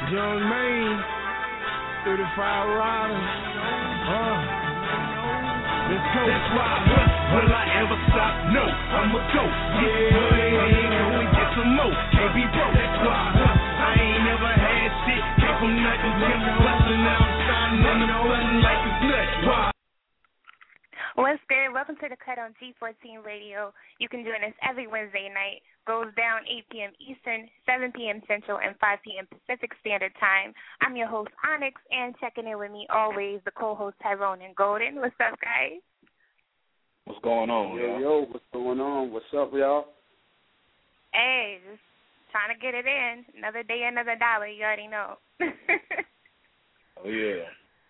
Young Maine, 35 riders. Let's go. That's why I hustle. Will I ever stop? No, I'ma go. Yeah, money ain't go and get some more. Can't be broke. That's why I hustle. I ain't never had shit. Came from nothing, kept hustling. Now I'm shining on the button like it's nuts. Why? What's good? Welcome to The Cut on G14 Radio. You can join us every Wednesday night. Goes down 8 p.m. Eastern, 7 p.m. Central, and 5 p.m. Pacific Standard Time. I'm your host, Onyx, and checking in with me always, the co-host, Tyrone and Golden. What's up, guys? What's going on, Yo, what's going on? What's up, y'all? Hey, just trying to get it in. Another day, another dollar. You already know. Oh, yeah.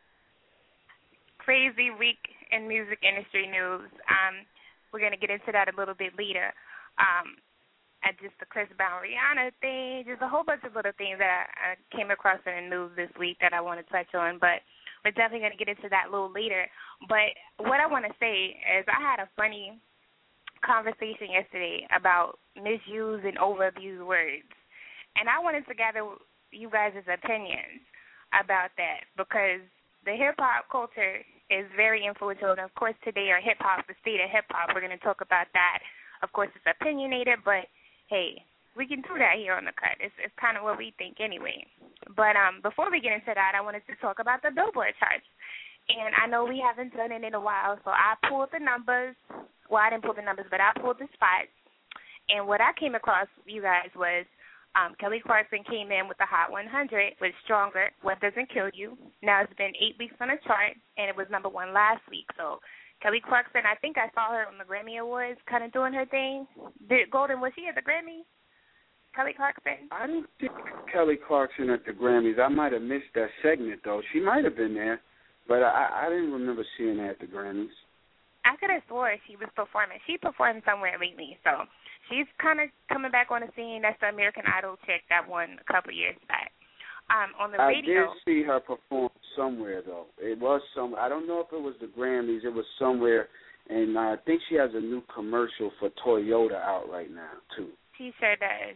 Crazy week in music industry news. We're going to get into that a little bit later. At just the Chris Brown Rihanna thing, just a whole bunch of little things that I came across in the news this week that I want to touch on, but we're definitely going to get into that a little later. But what I want to say is I had a funny conversation yesterday about misused and overabused words, and I wanted to gather you guys' opinions about that because the hip-hop culture is very influential, and of course today our hip-hop, the state of hip-hop, we're going to talk about that. Of course it's opinionated, but hey, we can do that here on The Cut. It's kind of what we think anyway. But before we get into that, I wanted to talk about the Billboard charts. And I know we haven't done it in a while, so I pulled the numbers. Well, I didn't pull the numbers, but I pulled the spots. And what I came across, you guys, was Kelly Clarkson came in with the Hot 100 with Stronger, What Doesn't Kill You. Now it's been 8 weeks on the chart, and it was number one last week. So Kelly Clarkson, I think I saw her on the Grammy Awards kind of doing her thing. Golden, was she at the Grammys? Kelly Clarkson? I didn't see Kelly Clarkson at the Grammys. I might have missed that segment, though. She might have been there, but I didn't remember seeing her at the Grammys. I could have swore she was performing. She performed somewhere lately, so she's kind of coming back on the scene. That's the American Idol chick that won a couple years back. On the radio. I did see her perform somewhere, though. It was I don't know if it was the Grammys. It was somewhere, and I think she has a new commercial for Toyota out right now, too. She sure does.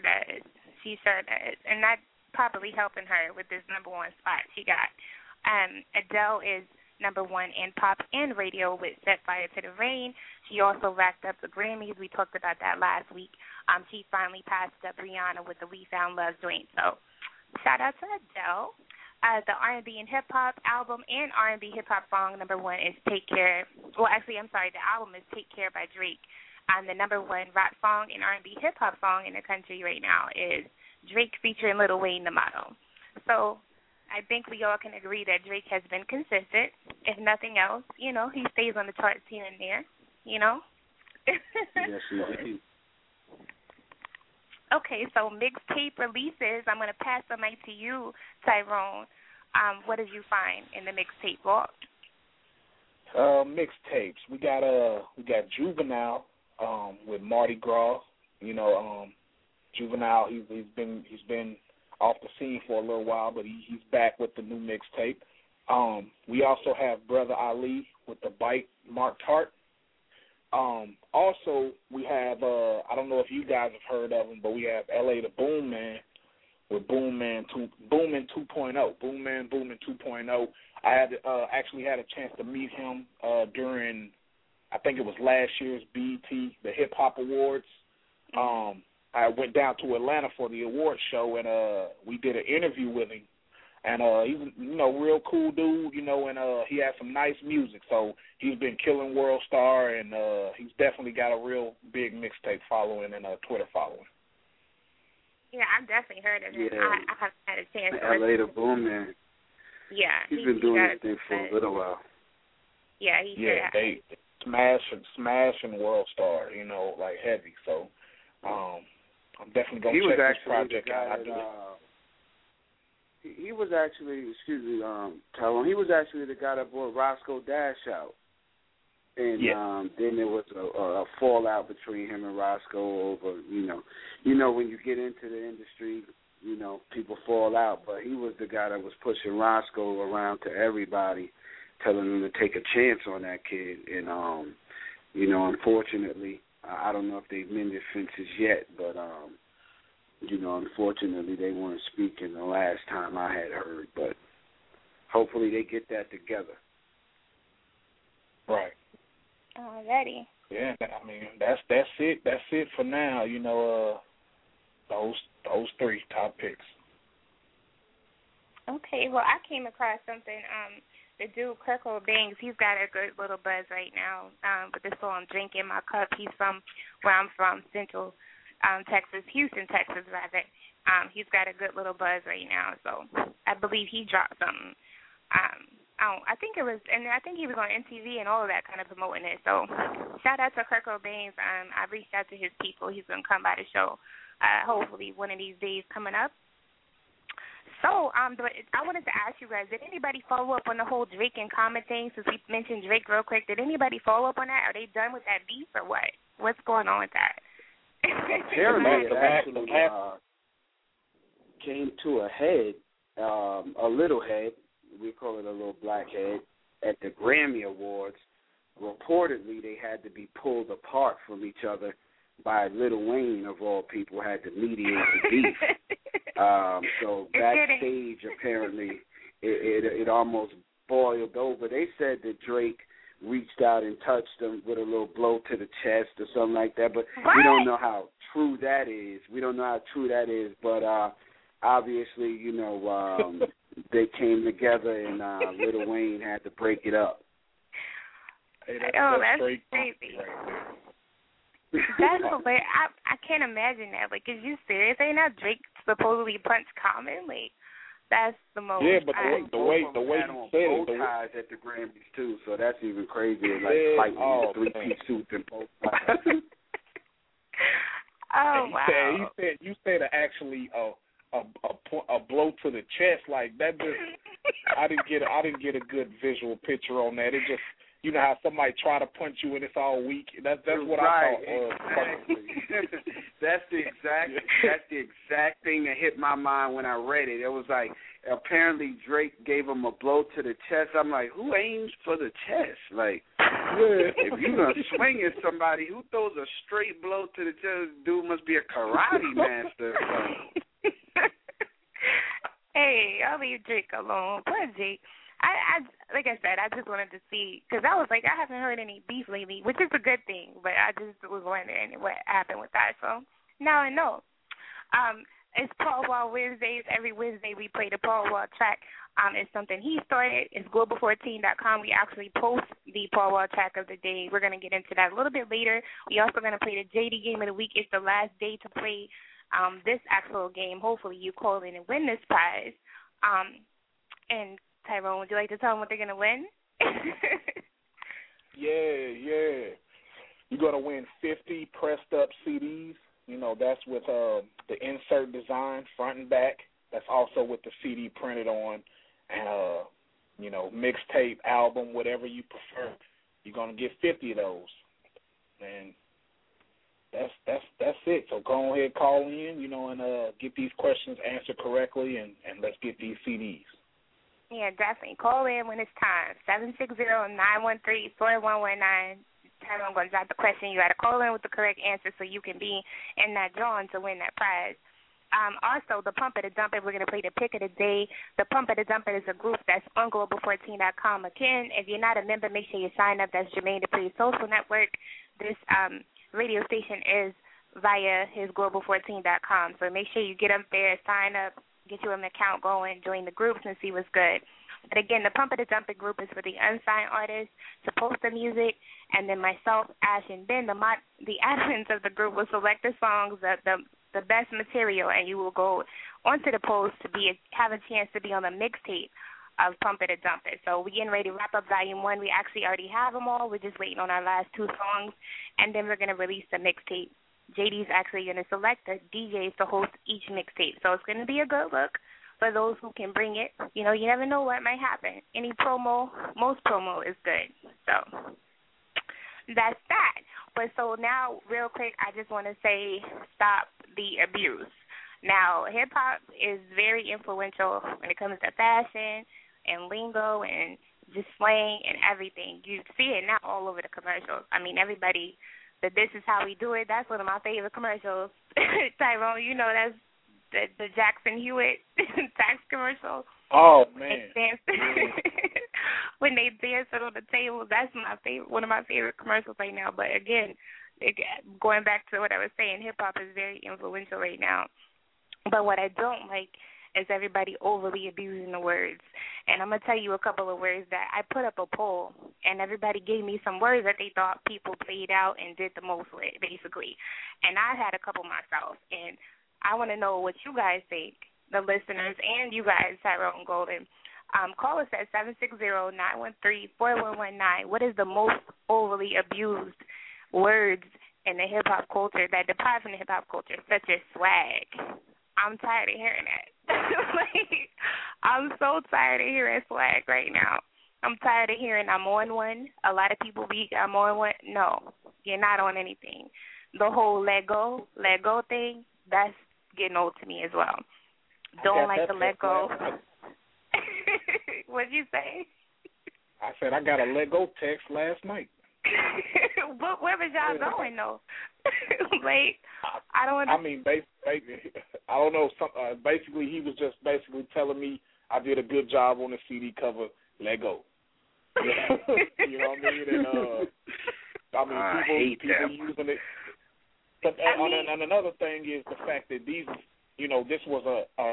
And that's probably helping her with this number one spot she got. Adele is number one in pop and radio with Set Fire to the Rain. She also racked up the Grammys. We talked about that last week. She finally passed up Rihanna with the We Found Love joint, so shout out to Adele. The R&B and hip-hop album and R&B hip-hop song number one is Take Care. Well, actually, I'm sorry, the album is Take Care by Drake. The number one rock song and R&B hip-hop song in the country right now is Drake featuring Lil Wayne, The Model. So I think we all can agree that Drake has been consistent. If nothing else, he stays on the charts here and there, Yes, he did. Okay, so mixtape releases. I'm going to pass the mic to you, Tyrone. What did you find in the mixtape vault? Mixtapes. We got Juvenile with Mardi Gras. Juvenile. He's been off the scene for a little while, but he's back with the new mixtape. We also have Brother Ali with the Bite, Mark Tart. Also, we have, I don't know if you guys have heard of him, but we have L.A. the Boom Man with Booming 2.0. Booming 2.0. I had actually had a chance to meet him during, I think it was last year's BET, the Hip Hop Awards. I went down to Atlanta for the awards show, and we did an interview with him. And he's real cool dude, and he has some nice music. So he's been killing World Star, and he's definitely got a real big mixtape following and a Twitter following. Yeah, I've definitely heard of him. Yeah. I haven't had a chance to L.A. the Boom Man. Yeah. He's been doing this thing for a little while. Yeah, he sure has. They smashing World Star, like heavy. So I'm definitely going to check this project out. He was actually, Tyrone, he was actually the guy that brought Roscoe Dash out. And then there was a fallout between him and Roscoe over, when you get into the industry, people fall out. But he was the guy that was pushing Roscoe around to everybody, telling them to take a chance on that kid. And, unfortunately, I don't know if they've mended fences yet, but Unfortunately, they weren't speaking the last time I had heard, but hopefully they get that together. Right. Alrighty. Yeah, I mean that's it. That's it for now. Those three top picks. Okay. Well, I came across something. The dude Kirko Bangz, he's got a good little buzz right now with the song "Drink in My Cup." He's from where I'm from, Central Texas, Houston, Texas, rather. He's got a good little buzz right now, so I believe he dropped something. I think he was on MTV and all of that, kind of promoting it. So shout out to Kirko Bangz. I reached out to his people. He's going to come by the show, hopefully one of these days coming up. So but I wanted to ask you guys, did anybody follow up on the whole Drake and Common thing? Since we mentioned Drake real quick, did anybody follow up on that? Are they done with that beef or what? What's going on with that? Apparently it actually came to a head, a little head. We call it a little blackhead, at the Grammy Awards. Reportedly, they had to be pulled apart from each other by Lil Wayne, of all people, had to mediate the beef. So backstage, apparently, it almost boiled over. They said that Drake reached out and touched him with a little blow to the chest or something like that, but we don't know how true that is. But obviously, they came together and Lil Wayne had to break it up. Hey, that's crazy. That's hilarious. I can't imagine that. Like, is you serious? Ain't that Drake supposedly punched Common? Like, that's the most. Yeah, but the way he said it, bow ties at the Grammys too, so that's even crazier. Like fighting in a three-piece suit and bow ties. Oh wow! You said actually a blow to the chest like that. Just I didn't get a good visual picture on that. It just, you know how somebody try to punch you and it's all weak. That's what right. I thought. Exactly. That's the exact thing that hit my mind when I read it. It was like, apparently Drake gave him a blow to the chest. I'm like, who aims for the chest? Like, if you're gonna swing at somebody, who throws a straight blow to the chest? Dude must be a karate master. Hey, I'll leave Drake alone. Poor Drake. I like I said, I just wanted to see, because I was like, I haven't heard any beef lately, which is a good thing, but I just was wondering what happened with that. So now I know. It's Paul Wall Wednesdays. Every Wednesday we play the Paul Wall track. It's something he started. It's global14.com. We actually post the Paul Wall track of the day. We're going to get into that a little bit later. We also going to play the JD Game of the Week. It's the last day to play this actual game. Hopefully you call in and win this prize. And Tyrone, would you like to tell them what they're going to win? Yeah. You're going to win 50 pressed up CDs. You know, that's with the insert design, front and back. That's also with the CD printed on. And, mixtape, album, whatever you prefer. You're going to get 50 of those. And that's it. So go ahead, call in, and get these questions answered correctly, and let's get these CDs. Yeah, definitely. Call in when it's time. 760-913-4119. I'm going to drop the question. You got to call in with the correct answer so you can be in that drawing to win that prize. Also, the Pump It or Dump It, we're going to play the pick of the day. The Pump It or Dump It is a group that's on global14.com. Again, if you're not a member, make sure you sign up. That's Jermaine Dupree's social network. This radio station is via his global14.com. So make sure you get up there, sign up, get you an account going, join the groups, and see what's good. But again, the Pump It or Dump It group is for the unsigned artists to post the music, and then myself, Ash, and Ben, the admins of the group, will select the songs, the best material, and you will go onto the post to have a chance to be on the mixtape of Pump It or Dump It. So we're getting ready to wrap up Volume 1. We actually already have them all. We're just waiting on our last 2 songs, and then we're going to release the mixtape. JD's actually going to select the DJs to host each mixtape. So it's going to be a good look for those who can bring it. You never know what might happen. Most promo is good. So that's that. But so now, real quick, I just want to say stop the abuse. Now, hip-hop is very influential when it comes to fashion and lingo and just slang and everything. You see it now all over the commercials. I mean, everybody, that this is how we do it. That's one of my favorite commercials. Tyrone, the Jackson Hewitt tax commercial. Oh man! When they danced on the table, that's my favorite. One of my favorite commercials right now. But again, going back to what I was saying, hip hop is very influential right now. But what I don't like is everybody overly abusing the words. And I'm gonna tell you a couple of words that I put up a poll, and everybody gave me some words that they thought people played out and did the most with, basically. And I had a couple myself, and I want to know what you guys think, the listeners and you guys, Tyrone Golden. Call us at 760-913-4119. What is the most overly abused words in the hip-hop culture that depart from the hip-hop culture, such as swag? I'm tired of hearing that. I'm so tired of hearing swag right now. I'm tired of hearing I'm on one. A lot of people be, I'm on one. No, you're not on anything. The whole let go thing, that's getting old to me as well. Don't like to let go. What'd you say? I said I got a let go text last night. But where was y'all going though? I don't. I mean, basically, I don't know. Basically, he was just basically telling me I did a good job on the CD cover. Let go. You know what I mean? And people using it. But and another thing is the fact that these, this was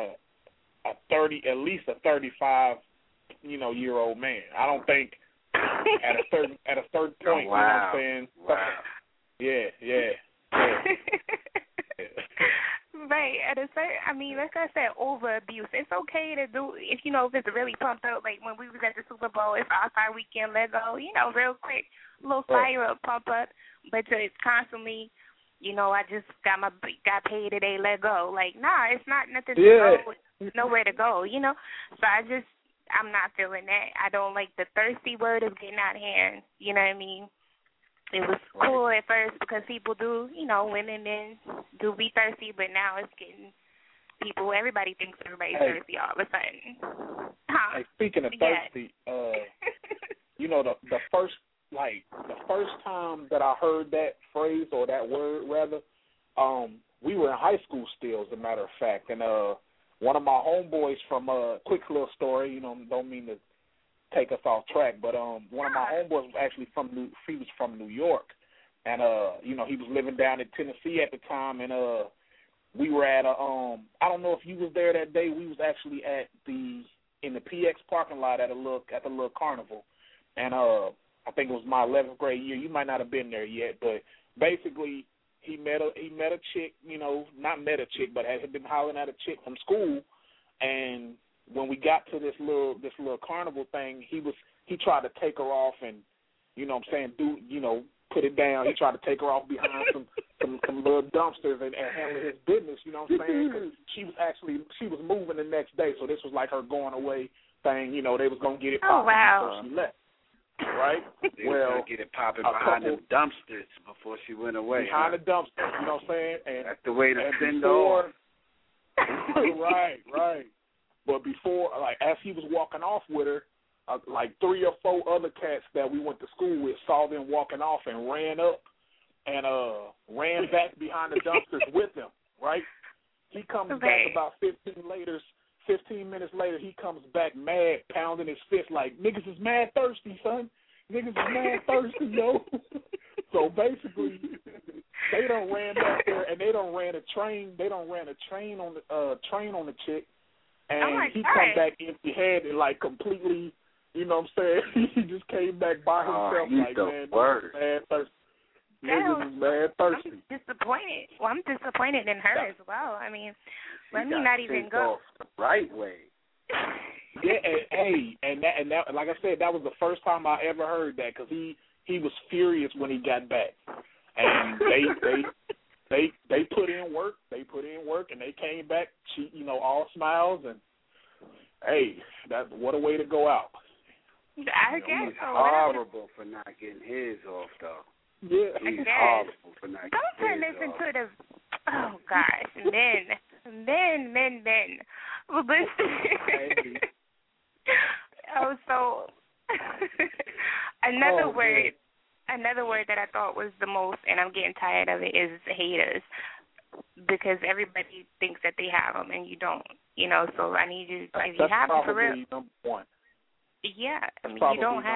at least a 35, year old man. I don't think at a certain point, wow. You know what I'm saying? Wow. Yeah. Right. At a certain, like I said, over abuse. It's okay to do if it's really pumped up. Like when we was at the Super Bowl, it's All-Star Weekend, let go. Real quick, a little fire up, pump up. But to constantly, I just got paid today, let go. Like, nah, it's not nothing to go. Nowhere to go. So I'm not feeling that. I don't like the thirsty word is getting out of hand. You know what I mean? It was cool at first because people do, women, men do be thirsty, but now it's getting everybody thinks everybody's thirsty all of a sudden. Hey, speaking of thirsty, the first time that I heard that phrase or that word rather, we were in high school still, as a matter of fact, and one of my homeboys from quick little story, don't mean to take us off track, but one of my homeboys was actually from New York, and he was living down in Tennessee at the time, and we were at I don't know if you was there that day. We was actually in the PX parking lot at the little carnival, and I think it was my 11th grade year. You might not have been there yet, but basically he met a chick, not met a chick, but had been hollering at a chick from school, and when we got to this little carnival thing, he tried to take her off and, put it down. He tried to take her off behind some little dumpsters and handle his business, you know what I'm saying? 'Cause she was moving the next day, so this was like her going away thing, they was going to get it popping before she left. Right? They were going to get it popping behind the dumpsters before she went away. Behind the dumpsters, you know what I'm saying? And that's the way to send her. Right. But before, as he was walking off with her, 3 or 4 other cats that we went to school with saw them walking off and ran up and ran back behind the dumpsters with them, right? He comes back about 15 minutes later, he comes back mad, pounding his fist like, niggas is mad thirsty, son. Niggas is mad thirsty, yo. So basically, they done ran back there and they done ran a train on the chick. And he come back empty-handed, completely, you know what I'm saying? He just came back by himself, mad thirsty. Niggas is mad thirsty. I'm disappointed. Well, I'm disappointed in her as well. Let me not even go. The right way. And that, like I said, that was the first time I ever heard that because he was furious when he got back. And They put in work. And they came back, all smiles, and hey, what a way to go out. I guess. He's horrible for not getting his off, though. Yeah, he's horrible for not getting his off. Don't turn this into the. Oh gosh, men. Well, listen. So another word that I thought was the most, and I'm getting tired of it, is haters. because everybody thinks that they have them and you don't. You know, so I need you, if you That's have them for real. probably number one. Yeah, I mean, Probably you don't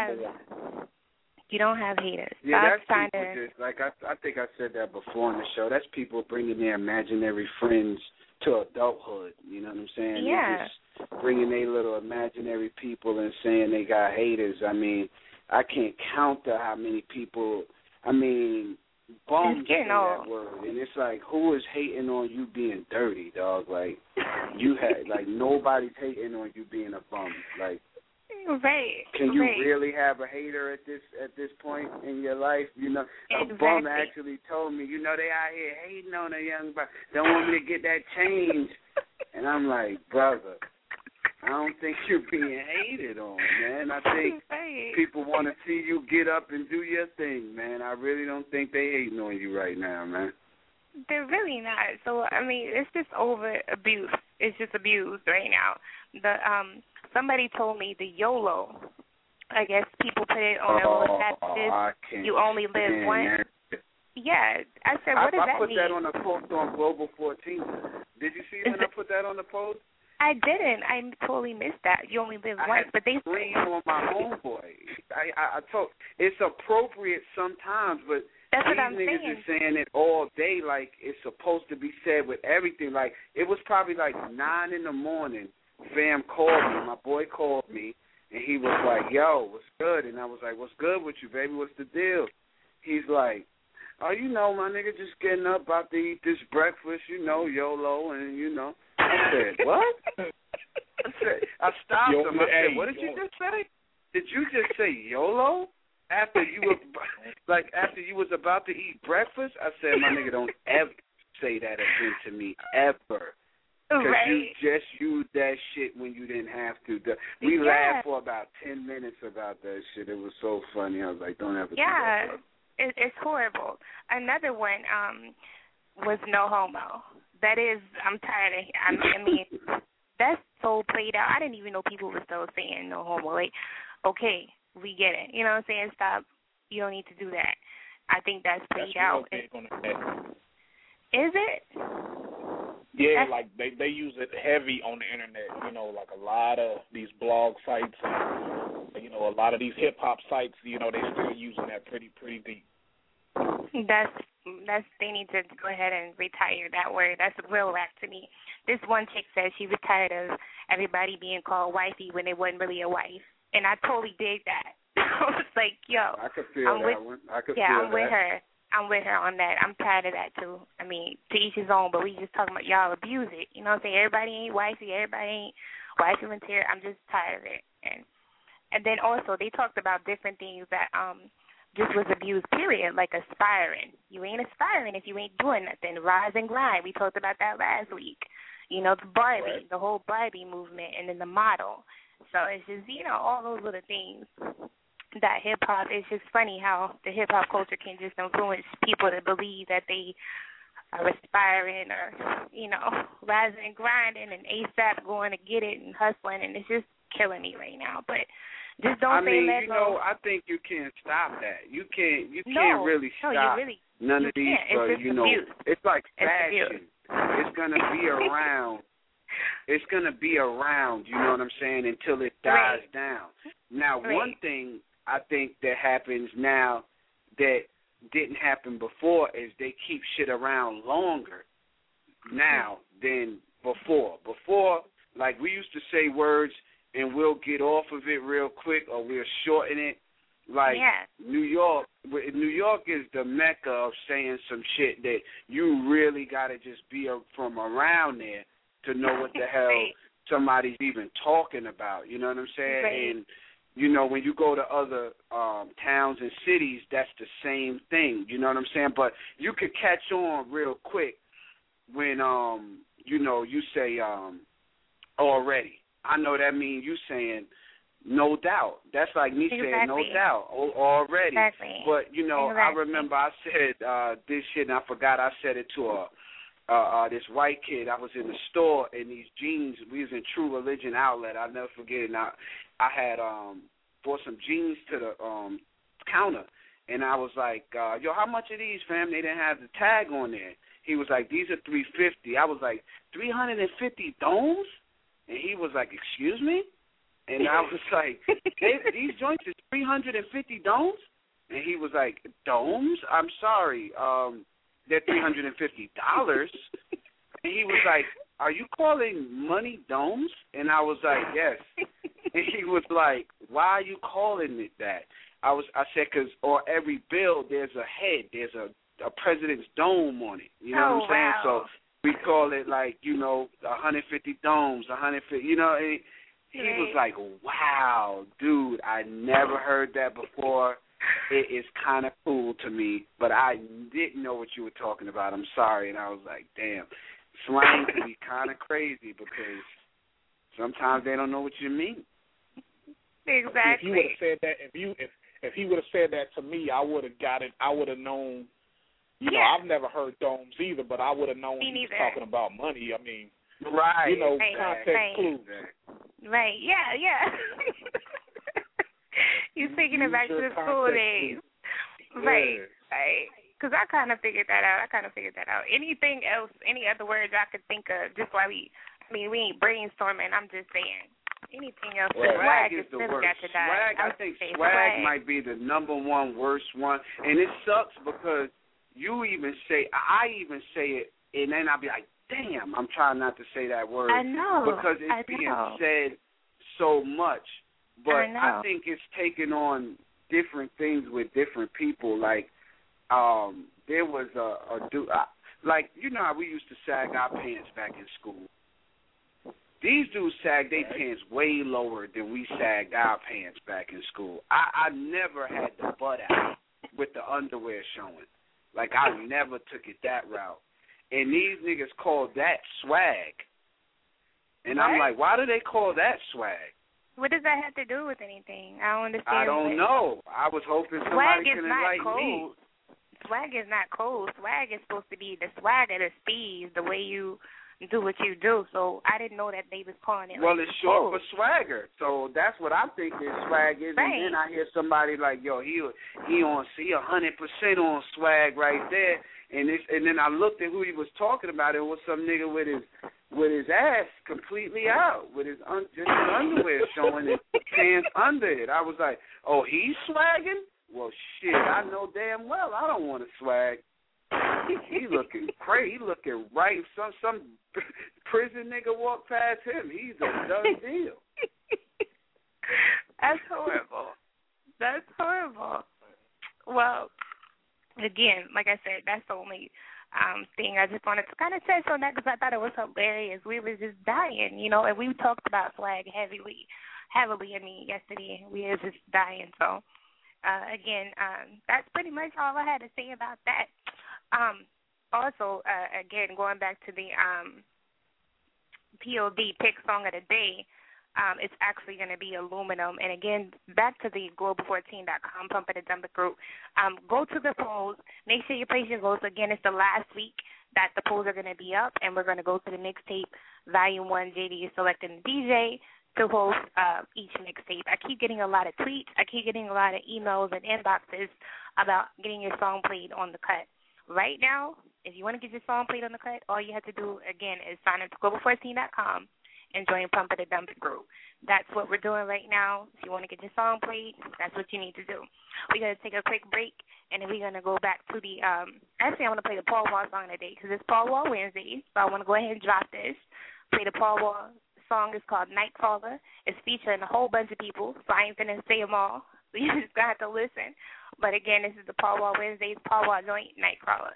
have haters. Yeah, Stop that's trying people to. just, like, I think I said that before on the show. That's people bringing their imaginary friends to adulthood. You know what I'm saying? Yeah. They're just bringing their little imaginary people and saying they got haters. I mean, I can't count how many people, I mean, bums say that word. And it's like, who is hating on you being dirty, dog? Like, you had, like, nobody's hating on you being a bum. Like, right. Can you really have a hater at this point in your life? You know, exactly. A bum actually told me, you know, they out here hating on a young boy. They want me to get that change. And I'm like, brother, I don't think you're being hated on, man. I think people want to see you get up and do your thing, man. I really don't think they hating on you right now, man. They're really not. So, I mean, it's just over abuse. It's just abused right now. Somebody told me the YOLO, I guess people put it on their little statuses, you only live once. Yeah, I said, what does that mean? I put that on a post on Global 14. Did you see when I put that on the post? I didn't. I totally missed that. You only live once, but they scream on my homeboy. I told it's appropriate sometimes, but that's these what I'm niggas saying. is saying it all day like it's supposed to be said with everything. Like it was probably like 9 in the morning. Fam called me. My boy called me, and he was like, "Yo, what's good?" And I was like, "What's good with you, baby? What's the deal?" He's like, "Oh, you know, my nigga, just getting up, about to eat this breakfast, you know, YOLO, and you know." I said, "What?" I stopped him. I said, "What did you just say? Did you just say YOLO after you were after you was about to eat breakfast?" I said, "My nigga, don't ever say that again to me, ever." Because you just used that shit when you didn't have to. We laughed for about 10 minutes about that shit. It was so funny. I was like, don't ever do that. Yeah, it's horrible. Another one was no homo. That is, I'm tired of, I mean, that's so played out. I didn't even know people were still saying no homo. Like, okay, we get it. You know what I'm saying? Stop. You don't need to do that. I think that's played out. Is it? Yeah, like they use it heavy on the internet, you know, like a lot of these blog sites, and, you know, a lot of these hip-hop sites, you know, they're still using that pretty deep. That's they need to go ahead and retire that word. That's real rap to me. This one chick said she was tired of everybody being called wifey when it wasn't really a wife, and I totally dig that. I was like, yo, I could feel that one. I'm with her. I'm with her on that. I'm tired of that, too. I mean, to each his own, but we just talking about y'all abuse it. You know what I'm saying? Everybody ain't wifey. Everybody ain't wifey material. I'm just tired of it. And then also they talked about different things that just was abused, period, like aspiring. You ain't aspiring if you ain't doing nothing. Rise and grind. We talked about that last week. You know, the Barbie, the whole Barbie movement, and then the model. So it's just, you know, all those little things. That hip-hop, it's just funny how the hip-hop culture can just influence people to believe that they are aspiring or, you know, rising and grinding and ASAP going to get it and hustling, and it's just killing me right now. But just don't say let go. I think you can't stop that. You can't really stop none of these, you know. Abuse. It's like fashion. It's going to be around. It's going to be around, you know what I'm saying, until it dies down. Now, one thing I think that happens now that didn't happen before is they keep shit around longer now than before. Before, like, we used to say words and we'll get off of it real quick or we'll shorten it. Like, New York is the mecca of saying some shit that you really got to just be from around there to know what the hell somebody's even talking about. You know what I'm saying? And you know, when you go to other towns and cities, that's the same thing. You know what I'm saying? But you could catch on real quick when, you know, you say already. I know that means you saying no doubt. That's like me saying no doubt already. Exactly. But, you know, I remember I said this shit, and I forgot I said it to this white kid. I was in the store, and these jeans, we was in True Religion outlet. I'll never forget it. Now, I had bought some jeans to the counter, and I was like, yo, how much are these, fam? They didn't have the tag on there. He was like, these are $350. I was like, 350 domes? And he was like, excuse me? And I was like, these joints is 350 domes? And he was like, domes? I'm sorry, they're $350. And he was like, are you calling money domes? And I was like, yes. And he was like, why are you calling it that? I said, because on every bill there's a head, there's a president's dome on it. You know what I'm saying? Wow. So we call it like, 150 domes, 150, and he was like, wow, dude, I never heard that before. It is kind of cool to me, but I didn't know what you were talking about. I'm sorry. And I was like, damn, slang can be kind of crazy because sometimes they don't know what you mean. Exactly. If you would have said that, if he would have said that to me, I would have got it. I would have known. I've never heard domes either, but I would have known he was talking about money. I mean, right? Context clues. Right. Yeah. You're taking it back to the school days. Yeah. Right. Because I kind of figured that out. Anything else, any other words I could think of, just while we ain't brainstorming, I'm just saying. Anything else? Swag is the worst. Swag, I think swag might be the number one worst one. And it sucks because I even say it, and then I'll be like, damn, I'm trying not to say that word. I know. Because it's being said so much. But I think it's taken on different things with different people. Like, there was a dude, like, how we used to sag our pants back in school. These dudes sag their pants way lower than we sagged our pants back in school. I never had the butt out with the underwear showing. Like, I never took it that route. And these niggas call that swag. And I'm like, why do they call that swag? What does that have to do with anything? I don't understand. I don't know. I was hoping somebody could enlighten me. Swag is not cold. Swag is supposed to be the swagger, the speed, the way you do what you do. So I didn't know that they was calling it. Well, it's short for swagger. So that's what I'm thinking swag is. Right. And then I hear somebody like, yo, he 100% on swag right there. And then I looked at who he was talking about. It was some nigga with his ass completely out, with his just his underwear showing, his pants under it. I was like, oh, he's swagging? Well, shit, I know damn well I don't want to swag. He looking crazy. He looking right. Some prison nigga walk past him. He's a done deal. That's horrible. Well, again, like I said, that's the only thing I just wanted to kind of touch on that because I thought it was hilarious. We were just dying, and we talked about swag heavily, yesterday. We were just dying. So, again, that's pretty much all I had to say about that. Also, again, going back to the POD pick song of the day, it's actually going to be Aluminum. And again, back to the Global14.com, Pump It and Dump It group. Go to the polls. Make sure you place your votes. Again, it's the last week that the polls are going to be up, and we're going to go to the mixtape, Volume 1. JD is selecting the DJ to host each mixtape. I keep getting a lot of tweets. I keep getting a lot of emails and inboxes about getting your song played on the cut. Right now, if you want to get your song played on the cut, all you have to do, again, is sign up to Global14.com and join Pump It and Dump It group. That's what we're doing right now. If you want to get your song played, that's what you need to do. We're going to take a quick break, and then we're going to go back to the actually, I want to play the Paul Wall song today because it's Paul Wall Wednesday, so I want to go ahead and drop this. Play the Paul Wall song. Is called Nightcrawler. It's featuring a whole bunch of people, so I ain't going to say them all. So you just got to have to listen. But again, this is the Paul Wall Wednesdays, Paul Wall joint, Nightcrawler.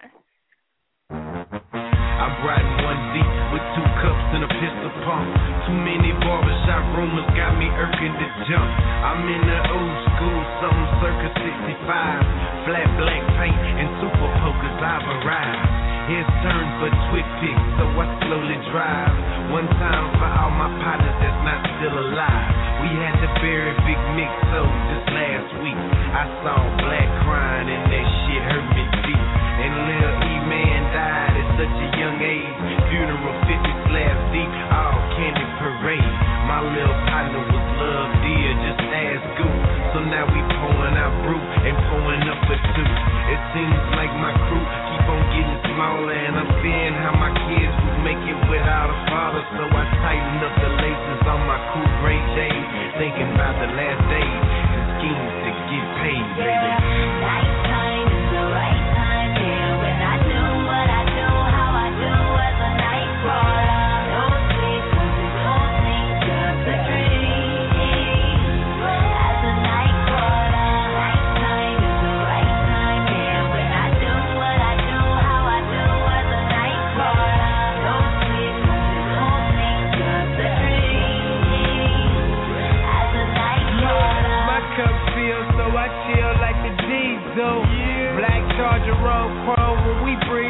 I'm riding one deep with 2 cups and a pistol pump. Too many barbershop rumors got me irking to jump. I'm in the old school, something circa 65. Flat black paint and super pokers, I've arrived. Here's turn for twit picks, so I slowly drive. One time for all my partners that's not still alive. We had to bury Big Mick, so just last week I saw black crying and that shit hurt me deep. And Lil E-Man died at such a young age. Funeral 50 slabs deep, all candy parade. My little partner was Love Dear, just as good. So now we pouring out brew and pouring up for 2. It seems like my crew keep on getting smaller and I'm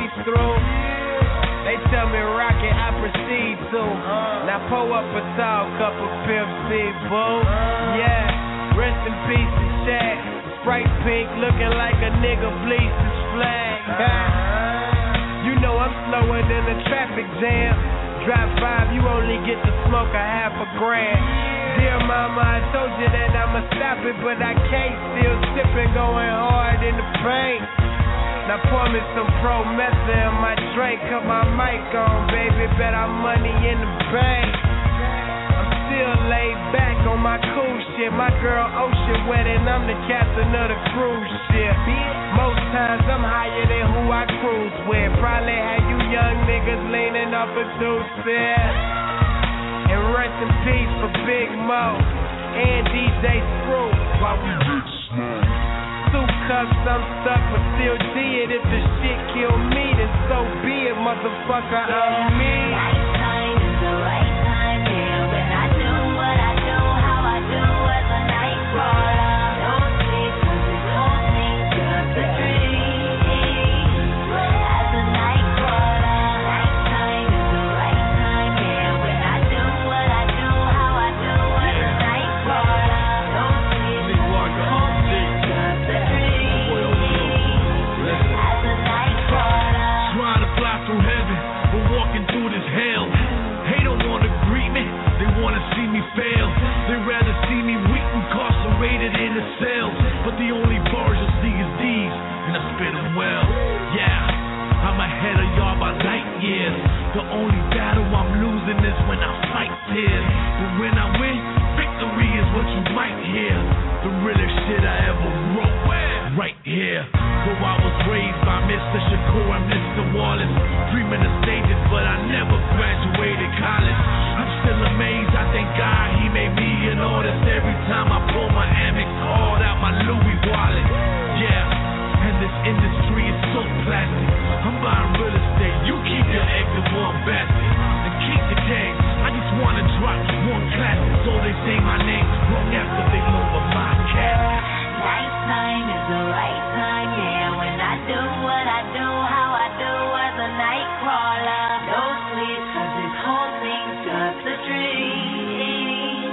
through. They tell me rock it, I proceed to. Now pull up a tall cup of Pimp C, boo. Yeah, rest in peace to Shaq. Sprite pink, looking like a nigga bleeds his flag. You know I'm slower than a traffic jam. Drop 5, you only get to smoke a half a gram. Dear mama, I told you that I'ma stop it, but I can't. Still sipping, going hard in the paint. Now pour me some Pro Meth in my drink, cut my mic on, baby, bet our money in the bank. I'm still laid back on my cool shit, my girl ocean wet and I'm the captain of the cruise ship. Most times I'm higher than who I cruise with, probably had you young niggas leaning off a two-step. And rest in peace for Big Mo and DJ Screw while we get small. 2 cups, I'm stuck, but still G it. If the shit kill me, then so be it, motherfucker, I'm me. Right time is the right time, yeah. When I do what I do, how I do as a night crawler. Don't sleep, 'cause it's only just a dream. As a night crawler, right time is the right time, yeah. When I do what I do, how I do as a night crawler. Don't sleep, 'cause it's only just a dream. As a night crawler. Trying to fly through heaven, but walking through this hell. They don't wanna greet me, they wanna see me fail. They rather see me weak, incarcerated in the cells. But the only bars you'll see is these, and I spit them well. Yeah, I'm ahead of y'all by light years. The only battle I'm losing is when I fight tears. But when I win, victory is what you might hear. The realest shit I ever wrote, right here. Though I was raised by Mr. Shakur and Mr. Wallace, dreaming of stages, but I never graduated college. I'm still amazed, I thank God he made me an artist. Every time I pull my Amex card out my Louis wallet. Yeah, and this industry is so plastic. I'm buying real estate, you keep your eggs in one basket. And keep the gang, I just wanna drop one classic, so they say my name long after they lower my cat. Right time is the right time, yeah. When I do what I do, how I do as a night crawler. Don't sleep, 'cause this whole thing's just a dream.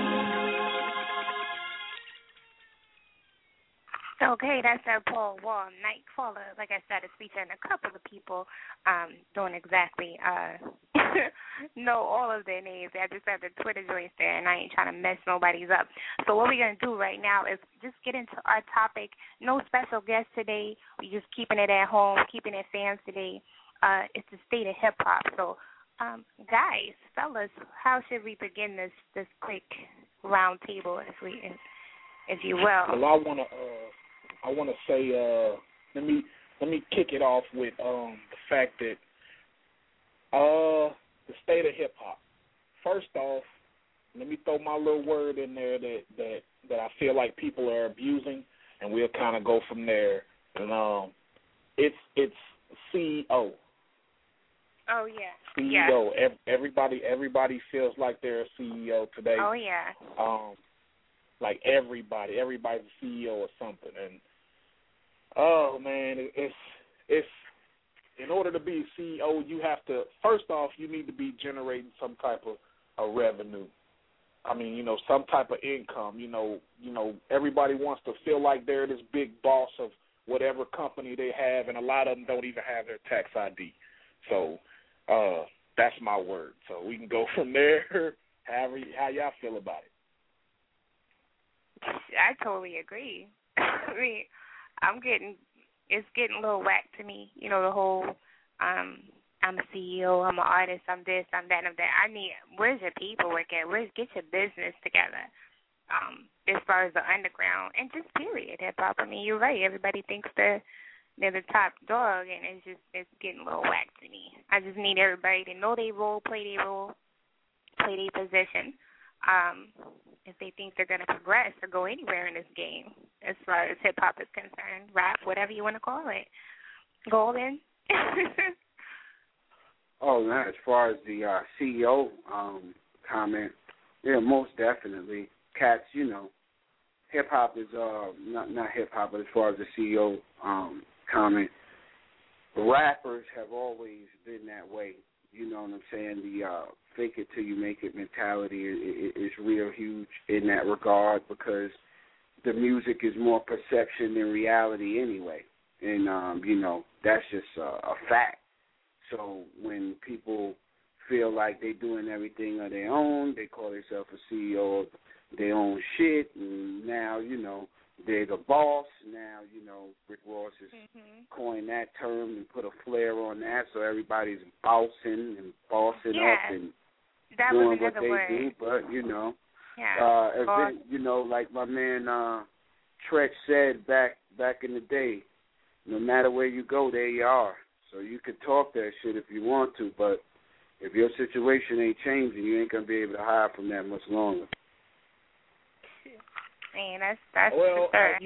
Okay, that's our Paul Wall, Nightcrawler. Like I said, it's featuring a couple of people don't exactly know all of their names. I just have the Twitter joints there, and I ain't trying to mess nobody's up. So what we're going to do right now is just get into our topic. No special guest today. We're just keeping it at home, keeping it fans today. It's the state of hip-hop. So, guys, fellas, how should we begin this quick round table, if you will? Well, I want to say, let me kick it off with the fact that the state of hip hop. First off, let me throw my little word in there that I feel like people are abusing, and we'll kind of go from there. And it's CEO. Oh yeah. CEO. Yeah. Everybody feels like they're a CEO today. Oh yeah. Like everybody's a CEO or something, and oh man, it's in order to be a CEO, you have to, first off, you need to be generating some type of a revenue. I mean, some type of income. Everybody wants to feel like they're this big boss of whatever company they have, and a lot of them don't even have their tax ID. So that's my word. So we can go from there. How y'all feel about it? I totally agree. I mean, it's getting a little whack to me. The whole, I'm a CEO, I'm an artist, I'm this, I'm that, I'm that. Where's your paperwork at? Get your business together. As far as the underground and just period hip hop. I mean, you're right. Everybody thinks they're the top dog, and it's getting a little whack to me. I just need everybody to know their role, play their position. If they think they're going to progress or go anywhere in this game, as far as hip-hop is concerned, rap, whatever you want to call it. Golden. Oh, man, as far as the CEO comment, yeah, most definitely. Cats, hip-hop is, not hip-hop, but as far as the CEO comment, rappers have always been that way. You know what I'm saying? The fake it till you make it mentality is real huge in that regard because the music is more perception than reality anyway. And, you know, that's just a fact. So when people feel like they're doing everything on their own, they call themselves a CEO of their own shit, and now, you know, they're the boss. Now, you know, Rick Ross has coined that term and put a flair on that, so everybody's bossing and bossing up and that doing what they word. do. But, you know, you know, like my man Tretch said back in the day, no matter where you go, there you are. So you can talk that shit if you want to, but if your situation ain't changing, you ain't going to be able to hide from that much longer. Man, that's well, for sure.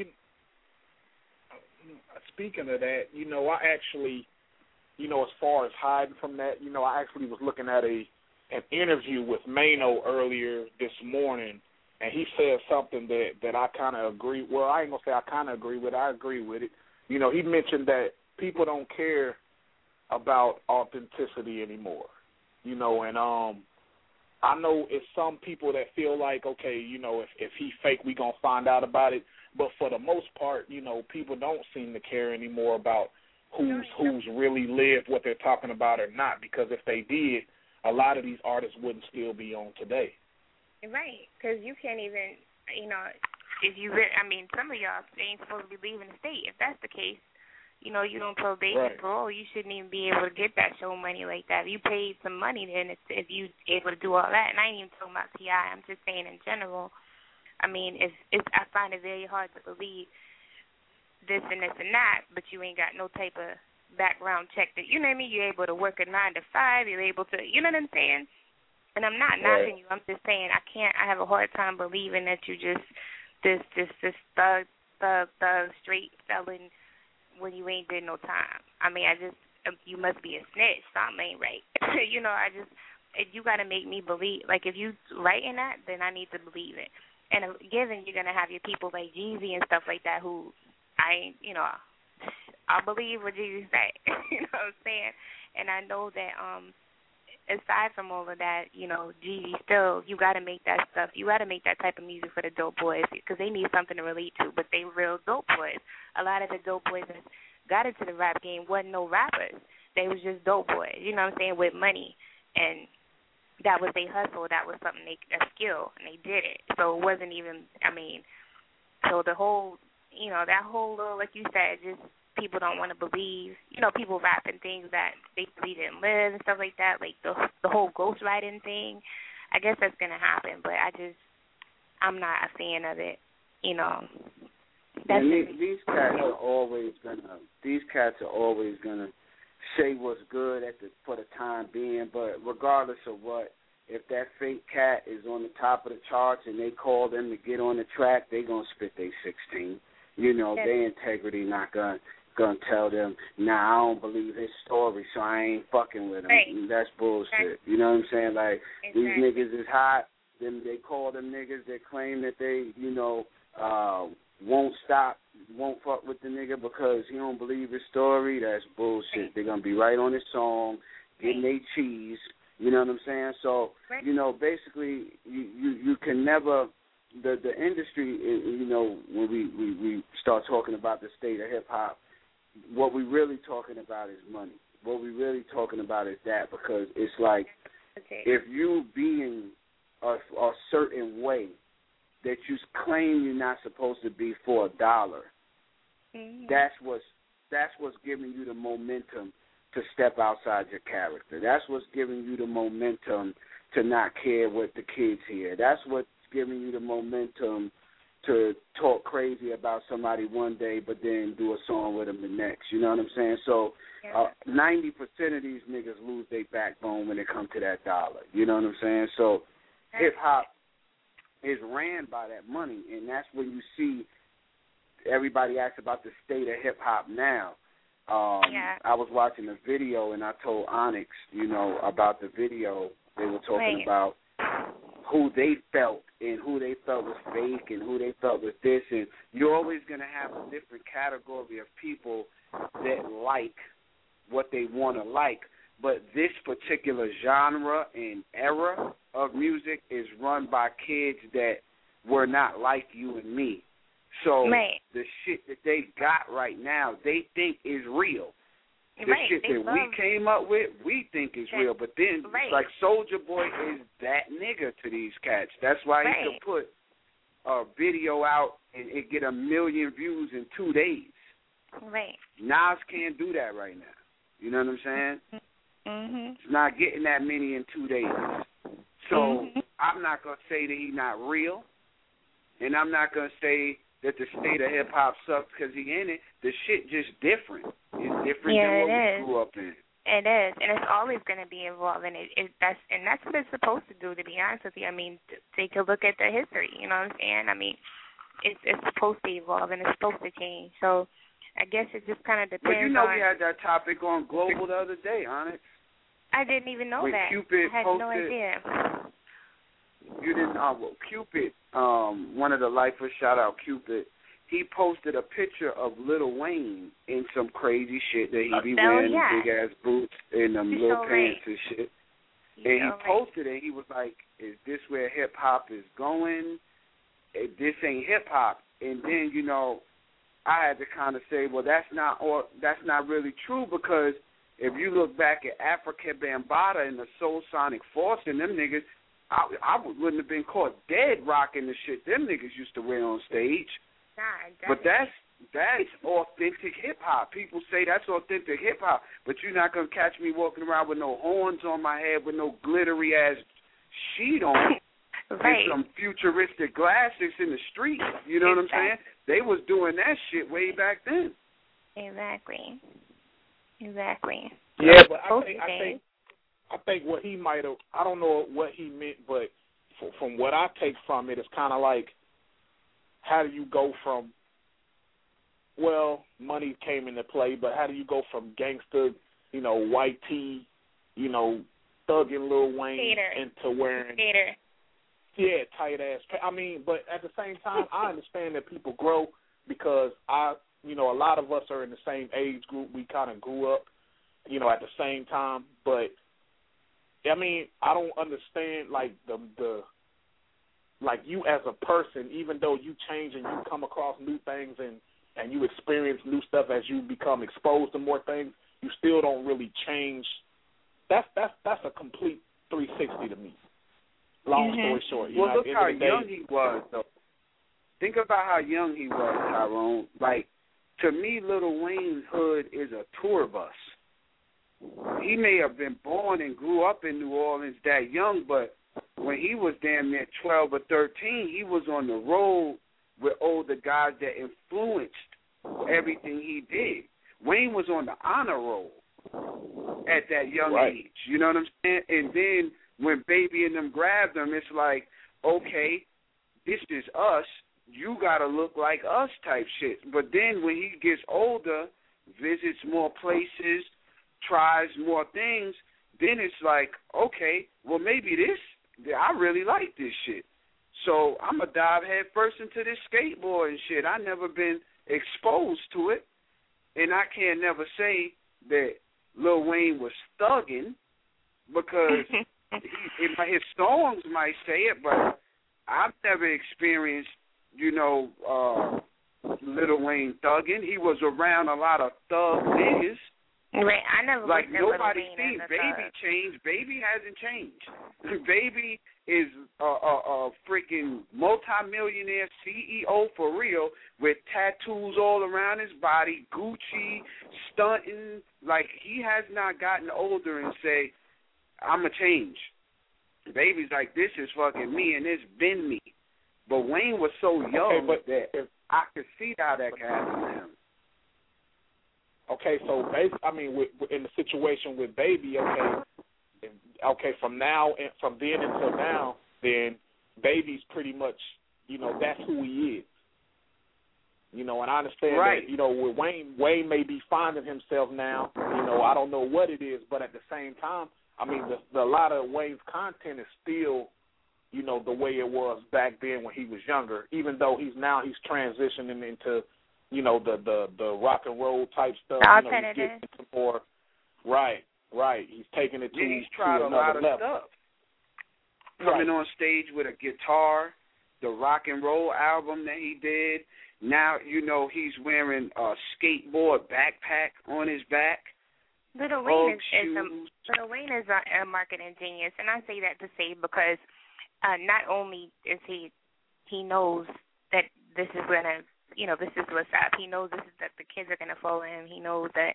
Speaking of that, you know, I actually, you know, as far as hiding from that, you know, I actually was looking at an interview with Mano earlier this morning, and he said something that I kind of agree. Well, I ain't gonna say I kind of agree with. I agree with it. You know, he mentioned that people don't care about authenticity anymore. You know, and I know it's some people that feel like, okay, you know, if he fake, we gonna find out about it. But for the most part, you know, people don't seem to care anymore about who's really lived what they're talking about or not. Because if they did, a lot of these artists wouldn't still be on today. Right, because you can't even, you know, if you, I mean, some of y'all ain't supposed to be leaving the state. If that's the case, you know, you don't probation, parole, you shouldn't even be able to get that show money like that. If you paid some money, then if you able to do all that, and I ain't even talking about T.I., I'm just saying in general. I mean, I find it very hard to believe this and this and that, but you ain't got no type of background check that, you know what I mean? You're able to work a 9 to 5. You're able to, you know what I'm saying? And I'm not knocking you. I'm just saying I have a hard time believing that you just this thug straight selling when you ain't did no time. I mean, you must be a snitch. Something ain't right. You know, you got to make me believe. Like, if you writing that, then I need to believe it. And given you're going to have your people like Jeezy and stuff like that who I'll believe what Jeezy say. You know what I'm saying? And I know that aside from all of that, you know, Jeezy still, you got to make that stuff. You got to make that type of music for the dope boys because they need something to relate to, but they real dope boys. A lot of the dope boys that got into the rap game wasn't no rappers. They was just dope boys, you know what I'm saying, with money. And that was their hustle. That was something, a skill, and they did it. So it wasn't even, I mean, so the whole, you know, that whole little, like you said, just people don't want to believe, you know, people rapping things that they believe didn't live and stuff like that, like the whole ghostwriting thing. I guess that's going to happen, but I'm not a fan of it, you know. These cats are always gonna say what's good for the time being, but regardless of what, if that fake cat is on the top of the charts and they call them to get on the track, they gonna spit their 16. You know, their integrity not gonna tell them, nah, I don't believe his story, so I ain't fucking with him. Right. That's bullshit. Right. You know what I'm saying? Like, these niggas is hot. Then they call them niggas that claim that they, you know, won't fuck with the nigga because he don't believe his story. That's bullshit. They're going to be right on his song, getting their cheese. You know what I'm saying? So, you know, basically, you can never, the industry, you know, when we start talking about the state of hip-hop, what we really talking about is money. What we really talking about is that, because it's like, if you being a certain way that you claim you're not supposed to be for $1, that's what's giving you the momentum to step outside your character. That's what's giving you the momentum to not care what the kids hear. That's what's giving you the momentum to talk crazy about somebody one day but then do a song with them the next. You know what I'm saying? So 90% of these niggas lose their backbone when it comes to that $1. You know what I'm saying? So hip-hop is ran by that money, and that's when you see everybody asks about the state of hip-hop now. I was watching a video, and I told Onyx, you know, about the video. They were talking about who they felt and who they felt was fake and who they felt was this. And you're always going to have a different category of people that like what they want to like. But this particular genre and era of music is run by kids that were not like you and me. So the shit that they got right now, they think is real. The shit that we came up with, we think is real. But then, like, Soulja Boy is that nigga to these cats. That's why he could put a video out and it get 1 million views in 2 days. Right. Nas can't do that right now. You know what I'm saying? Mm-hmm. It's not getting that many in 2 days. So I'm not going to say that he's not real, and I'm not going to say that the state of hip-hop sucks because he in it. The shit just different. It's different than what we grew up in. It is, and it's always going to be evolving. That's what it's supposed to do, to be honest with you. I mean, take a look at the history, you know what I'm saying? I mean, it's supposed to evolve, and it's supposed to change. So I guess it just kind of depends on... But you know we had that topic on Global the other day, Onyx. I didn't even know when that. Cupid I had posted, no idea. You didn't know. Cupid, one of the lifers, shout out Cupid, he posted a picture of Lil Wayne in some crazy shit that he be wearing, big-ass boots and them little pants and shit. And he posted it, he was like, is this where hip-hop is going? This ain't hip-hop. And then, you know, I had to kind of say, well, that's not really true, because if you look back at Africa Bambaataa and the Soul Sonic Force and them niggas, I wouldn't have been caught dead rocking the shit them niggas used to wear on stage. But that's authentic hip-hop. People say that's authentic hip-hop, but you're not going to catch me walking around with no horns on my head with no glittery-ass sheet on and some futuristic glasses in the street. You know what I'm saying? They was doing that shit way back then. Exactly. Yeah, but I think what he might have, I don't know what he meant, but from what I take from it, it's kind of like, how do you go from, well, money came into play, but how do you go from gangster, you know, white tee, you know, thugging Lil Wayne into wearing, tight ass. I mean, but at the same time, I understand that people grow, because a lot of us are in the same age group. We kind of grew up, you know, at the same time. But I mean, I don't understand like the like you as a person, even though you change and you come across new things and you experience new stuff as you become exposed to more things, you still don't really change. That's a complete 360 to me. Long story short. Well, look how young he was, though. Think about how young he was, Tyrone. Like, to me, Lil Wayne's hood is a tour bus. He may have been born and grew up in New Orleans that young, but when he was damn near 12 or 13, he was on the road with older guys that influenced everything he did. Wayne was on the honor roll at that young age. You know what I'm saying? And then when Baby and them grabbed him, it's like, okay, this is us. You got to look like us type shit. But then when he gets older, visits more places, tries more things, then it's like, okay, well, maybe I really like this shit. So I'm going to dive head first into this skateboard and shit. I never been exposed to it. And I can't never say that Lil Wayne was thugging, because his songs might say it, but I've never experienced, Lil Wayne thugging. He was around a lot of thug niggas. Right, I never like nobody seen Baby change. Baby hasn't changed. Baby is a freaking multi-millionaire CEO for real, with tattoos all around his body, Gucci, stunting. Like, he has not gotten older and say, I'm a change. Baby's like, this is fucking me, and it's been me. But Wayne was so young that I could see how that can happen to him. Okay, so in the situation with Baby, from then until now, then Baby's pretty much, that's who he is. And I understand that, with Wayne may be finding himself now. I don't know what it is, but at the same time, a lot of Wayne's content is still, the way it was back then when he was younger, even though he's transitioning into, the rock and roll type stuff. Alternative. More, Right. He's taking it to he's tried a lot of level. stuff. Coming on stage with a guitar, the rock and roll album that he did. Now, he's wearing a skateboard backpack on his back. Lil Wayne is a marketing genius, and I say that to say because not only is he knows that this is gonna, this is what's up. He knows that the kids are gonna follow him. He knows that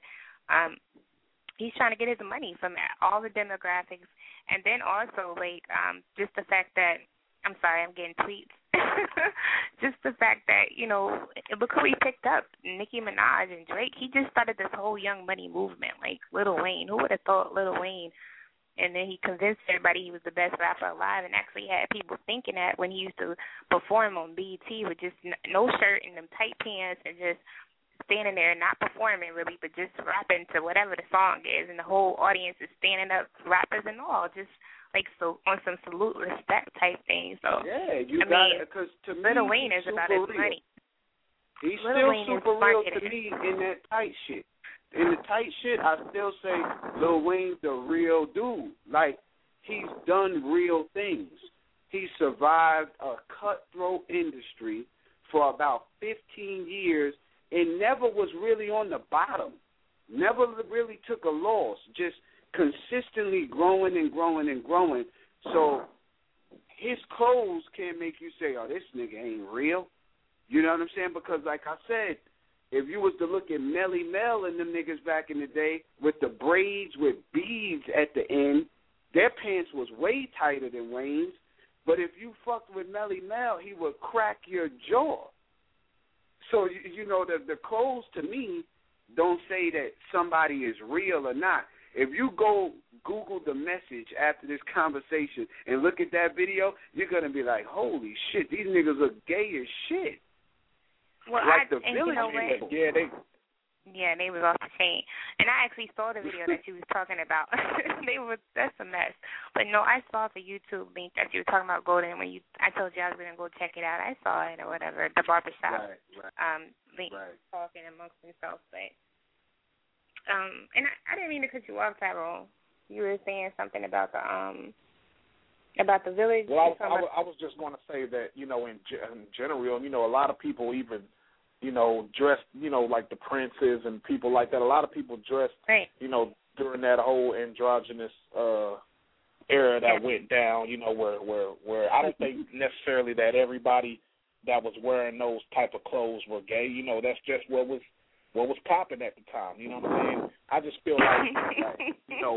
he's trying to get his money from all the demographics, and then also just the fact that I'm sorry, I'm getting tweets. Just the fact that, look who he picked up, Nicki Minaj and Drake. He just started this whole Young Money movement, like Lil Wayne. Who would have thought Lil Wayne? And then he convinced everybody he was the best rapper alive and actually had people thinking that when he used to perform on BET with just no shirt and them tight pants and just standing there not performing really, but just rapping to whatever the song is, and the whole audience is standing up, rappers and all, just so on some salute respect type thing. So yeah, because to me, Lil Wayne is about his money. He's still super real to me in that tight shit. In the tight shit, I still say Lil Wayne's the real dude. Like, he's done real things. He survived a cutthroat industry for about 15 years and never was really on the bottom. Never really took a loss. Just consistently growing and growing and growing. So his clothes can't make you say, oh, this nigga ain't real. You know what I'm saying? Because like I said, if you was to look at Melly Mel and them niggas back in the day with the braids with beads at the end, their pants was way tighter than Wayne's. But if you fucked with Melly Mel, he would crack your jaw. So, the clothes to me don't say that somebody is real or not. If you go Google the message after this conversation and look at that video, you're going to be like, holy shit, these niggas are gay as shit. Well, like the Village people. Yeah, they was off the chain. And I actually saw the video that you was talking about. That's a mess. But no, I saw the YouTube link that you were talking about, Golden, when I told you I was going to go check it out. I saw it or whatever, the barbershop link talking amongst themselves. But and I didn't mean to cut you off, Tyrone. You were saying something about the Village. Well, I was just going to say that, in general, a lot of people even, dressed, like the Princes and people like that. A lot of people dressed, during that whole androgynous era that went down, where I don't think necessarily that everybody that was wearing those type of clothes were gay. That's just what was popping at the time. You know what I'm saying? I just feel like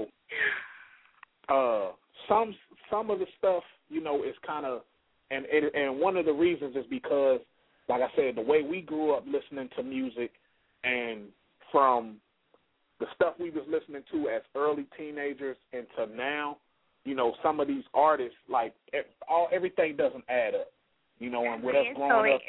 some of the stuff, is kind of, and one of the reasons is because, like I said, the way we grew up listening to music, and from the stuff we was listening to as early teenagers into now, some of these artists, like everything doesn't add up, and with us growing up,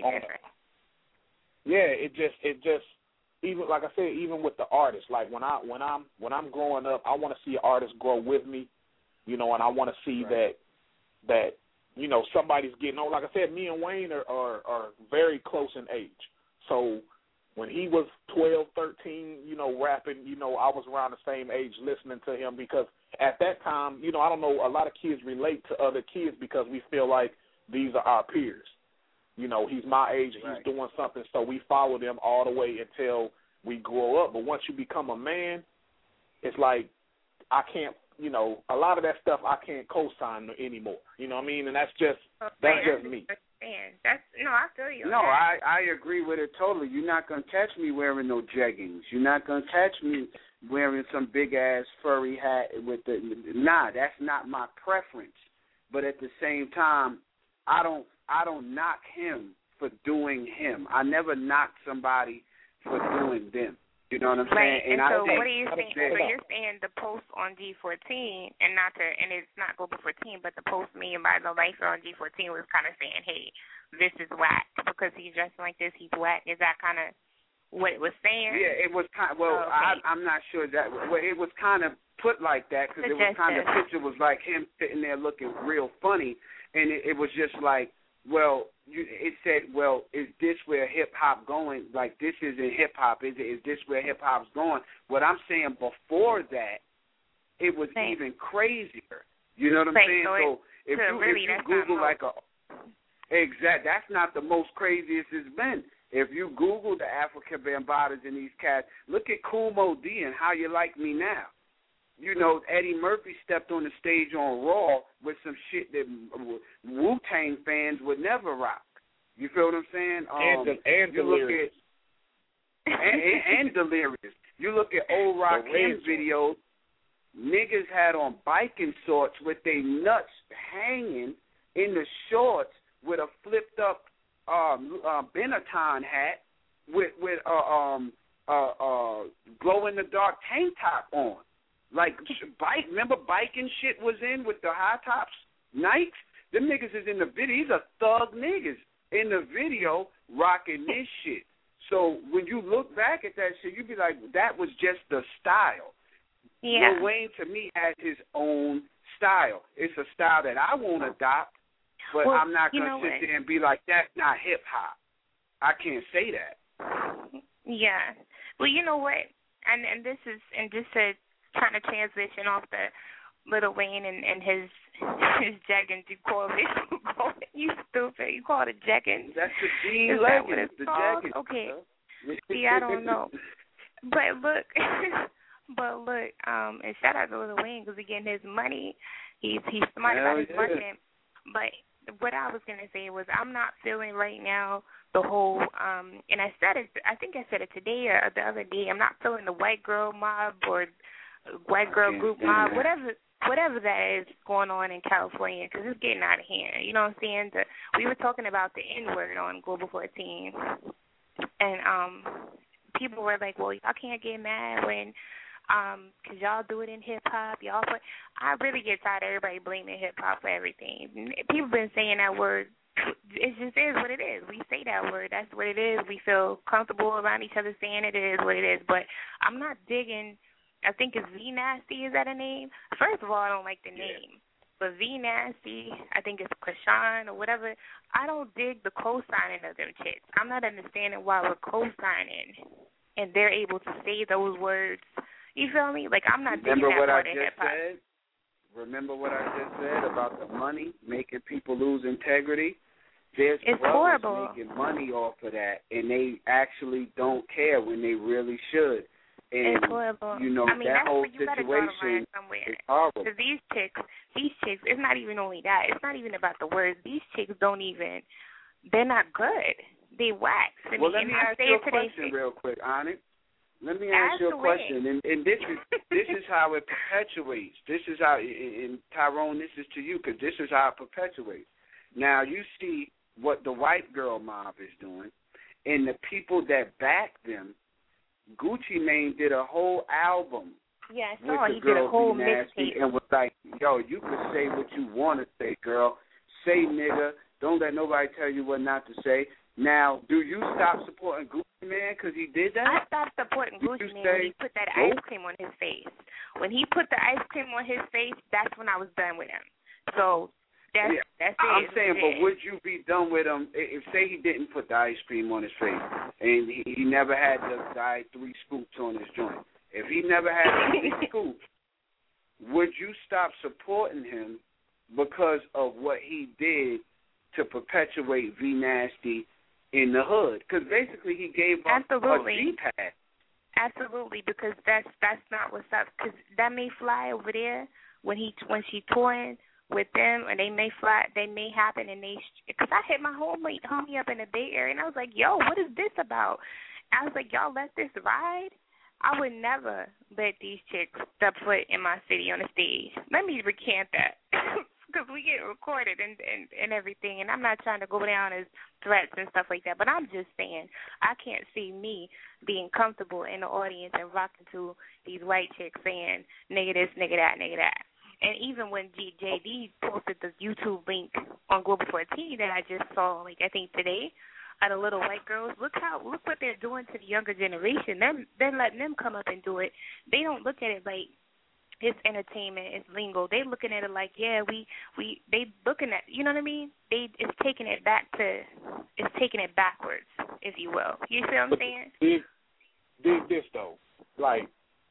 it just even like I said, even with the artists, like when I'm growing up, I want to see artists grow with me, and I want to see that somebody's getting on. Like I said, me and Wayne are very close in age. So when he was 12, 13, rapping, I was around the same age listening to him, because at that time, I don't know, a lot of kids relate to other kids because we feel like these are our peers. He's my age, he's doing something, so we follow them all the way until we grow up. But once you become a man, it's like I can't, a lot of that stuff I can't co-sign anymore. You know what I mean? And that's just me. I feel you. No, I agree with it totally. You're not going to catch me wearing no jeggings. You're not going to catch me wearing some big-ass furry hat with that's not my preference. But at the same time, I don't knock him for doing him. I never knock somebody for doing them. You know what I'm saying? And so what are you saying? So you're saying the post on G14, and it's not Global 14, but the post made by the lifer on G14 was kind of saying, hey, this is whack because he's dressing like this, he's whack. Is that kind of what it was saying? Yeah, it was kind of, I'm not sure that, it was kind of put like that because it was kind of, the picture was like him sitting there looking real funny, and it was just like, well, it said, well, is this where hip hop going? Like, this isn't hip hop, is it? Is this where hip hop's going? What I'm saying, before that, it was even crazier. You know what I'm saying? So if you Google that's not the most craziest it's been. If you Google the Africa Bambatas and these cats, look at Kool Moe Dee and How You Like Me Now. You know, Eddie Murphy stepped on the stage on Raw with some shit that Wu-Tang fans would never rock. You feel what I'm saying? And Delirious. And Delirious. You look at old Rakim videos, niggas had on biking shorts with their nuts hanging in the shorts with a flipped up Benetton hat with glow in the dark tank top on. Like, remember biking shit was in with the high tops, Nikes? Them niggas is in the video. These are thug niggas in the video rocking this shit. So when you look back at that shit, you be like, that was just the style. Yeah. Lil Wayne, to me, has his own style. It's a style that I won't adopt, but I'm not going to sit there and be like, that's not hip-hop. I can't say that. Yeah. Well, you know what? And this is, and just to trying to transition off the Lil Wayne and his jeggings, you call it, you stupid, you call it jeggings. That's the jean leggings, the jeggings. Okay. See, I don't know. But look, and shout out to Lil Wayne because, again, his money, he's smart about his money. But what I was going to say was I'm not feeling right now the whole, and I think I said it today or the other day, I'm not feeling the white girl mob or white girl group mob, whatever that is going on in California, because it's getting out of hand. You know what I'm saying? We were talking about the N-word on Global 14, and people were like, well, y'all can't get mad when, because y'all do it in hip-hop. I really get tired of everybody blaming hip-hop for everything. People been saying that word. It just is what it is. We say that word. That's what it is. We feel comfortable around each other saying it is what it is. But I'm not digging. I think it's V Nasty. Is that a name? First of all, I don't like the name. But V Nasty, I think it's Krishan or whatever. I don't dig the co-signing of them chicks. I'm not understanding why we're co-signing and they're able to say those words. You feel me? Like, I'm not digging that part of hip-hop. Remember what I just said about the money making people lose integrity? There's brothers making money off of that, and they actually don't care when they really should. And, it's horrible. You know, that whole situation is horrible. Because these chicks, it's not even only that. It's not even about the words. These chicks they're not good. They wax. Well, let me ask you a question real quick, Onyx. Let me ask you a question, and this is how it perpetuates. This is how, and Tyrone, this is to you, because this is how it perpetuates. Now, you see what the white girl mob is doing, and the people that back them. Gucci Mane did a whole album with the girl whole Nasty and was like, yo, you can say what you want to say, girl. Say nigga. Don't let nobody tell you what not to say. Now, do you stop supporting Gucci Mane because he did that? I stopped supporting Gucci Mane when he put that ice cream on his face. When he put the ice cream on his face, that's when I was done with him. So that's it. I'm saying, but would you be done with him if, say, he didn't put the ice cream on his face and he never had the guy 3 scoops on his joint? If he never had the 3 scoops, would you stop supporting him because of what he did to perpetuate V Nasty in the hood? Because basically he gave up a G-pad. Absolutely, because that's not what's up. Because that may fly over there when she touring with them, and they may happen, and because I hit my homie up in the Bay Area, and I was like, yo, what is this about? I was like, y'all let this ride? I would never let these chicks step foot in my city on the stage. Let me recant that. Because we get recorded and everything, and I'm not trying to go down as threats and stuff like that, but I'm just saying I can't see me being comfortable in the audience and rocking to these white chicks saying, nigga this, nigga that, nigga that. And even when JD posted the YouTube link on Global 14 that I just saw, I think today, of the little white girls, look what they're doing to the younger generation. They're letting them come up and do it. They don't look at it like it's entertainment, it's lingo. They looking at it like, yeah, they looking at, you know what I mean? It's taking it backwards, if you will. You see what I'm saying? Dig this though, like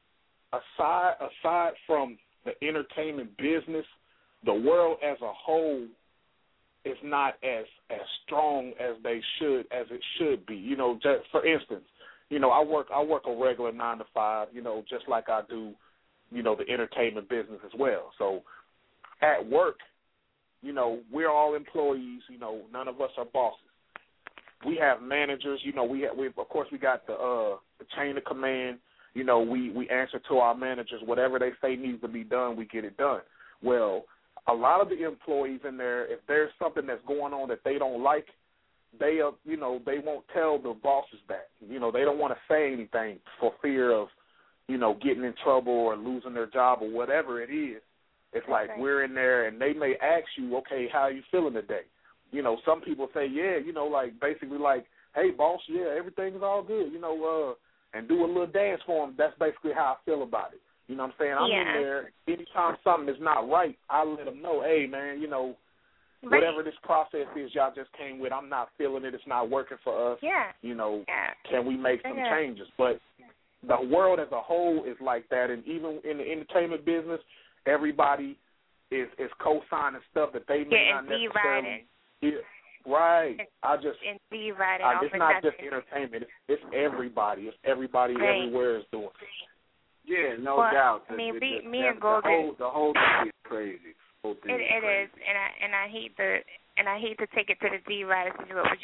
aside from the entertainment business, the world as a whole is not as strong as it should be. You know, just for instance, you know, I work a regular 9 to 5, you know, just like I do, you know, the entertainment business as well. So at work, you know, we're all employees, you know, none of us are bosses. We have managers, you know, we of course we got the chain of command, you know, we answer to our managers, whatever they say needs to be done, we get it done. Well, a lot of the employees in there, if there's something that's going on that they don't like, they won't tell the bosses that. You know, they don't want to say anything for fear of, you know, getting in trouble or losing their job or whatever it is. It's like we're in there and they may ask you, okay, how are you feeling today? You know, some people say, yeah, you know, like basically like, hey, boss, yeah, everything's all good, you know, and do a little dance for them. That's basically how I feel about it. You know what I'm saying? I'm in there. Anytime something is not right, I let them know, hey, man, you know, whatever this process is y'all just came with, I'm not feeling it. It's not working for us. Yeah. You know, can we make some changes? But the world as a whole is like that, and even in the entertainment business, everybody is co-signing stuff that they may not necessarily. Right. It's not just entertainment. It's everybody. It's everybody everywhere is doing it. Yeah, no doubt. I mean, me and Golden. The whole thing is crazy. It is, and I hate to take it to the D Rider situation, but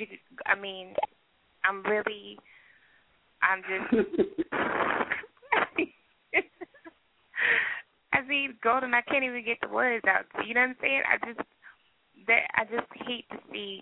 I'm just. I mean, Golden, I can't even get the words out. You know what I'm saying? I just hate to see.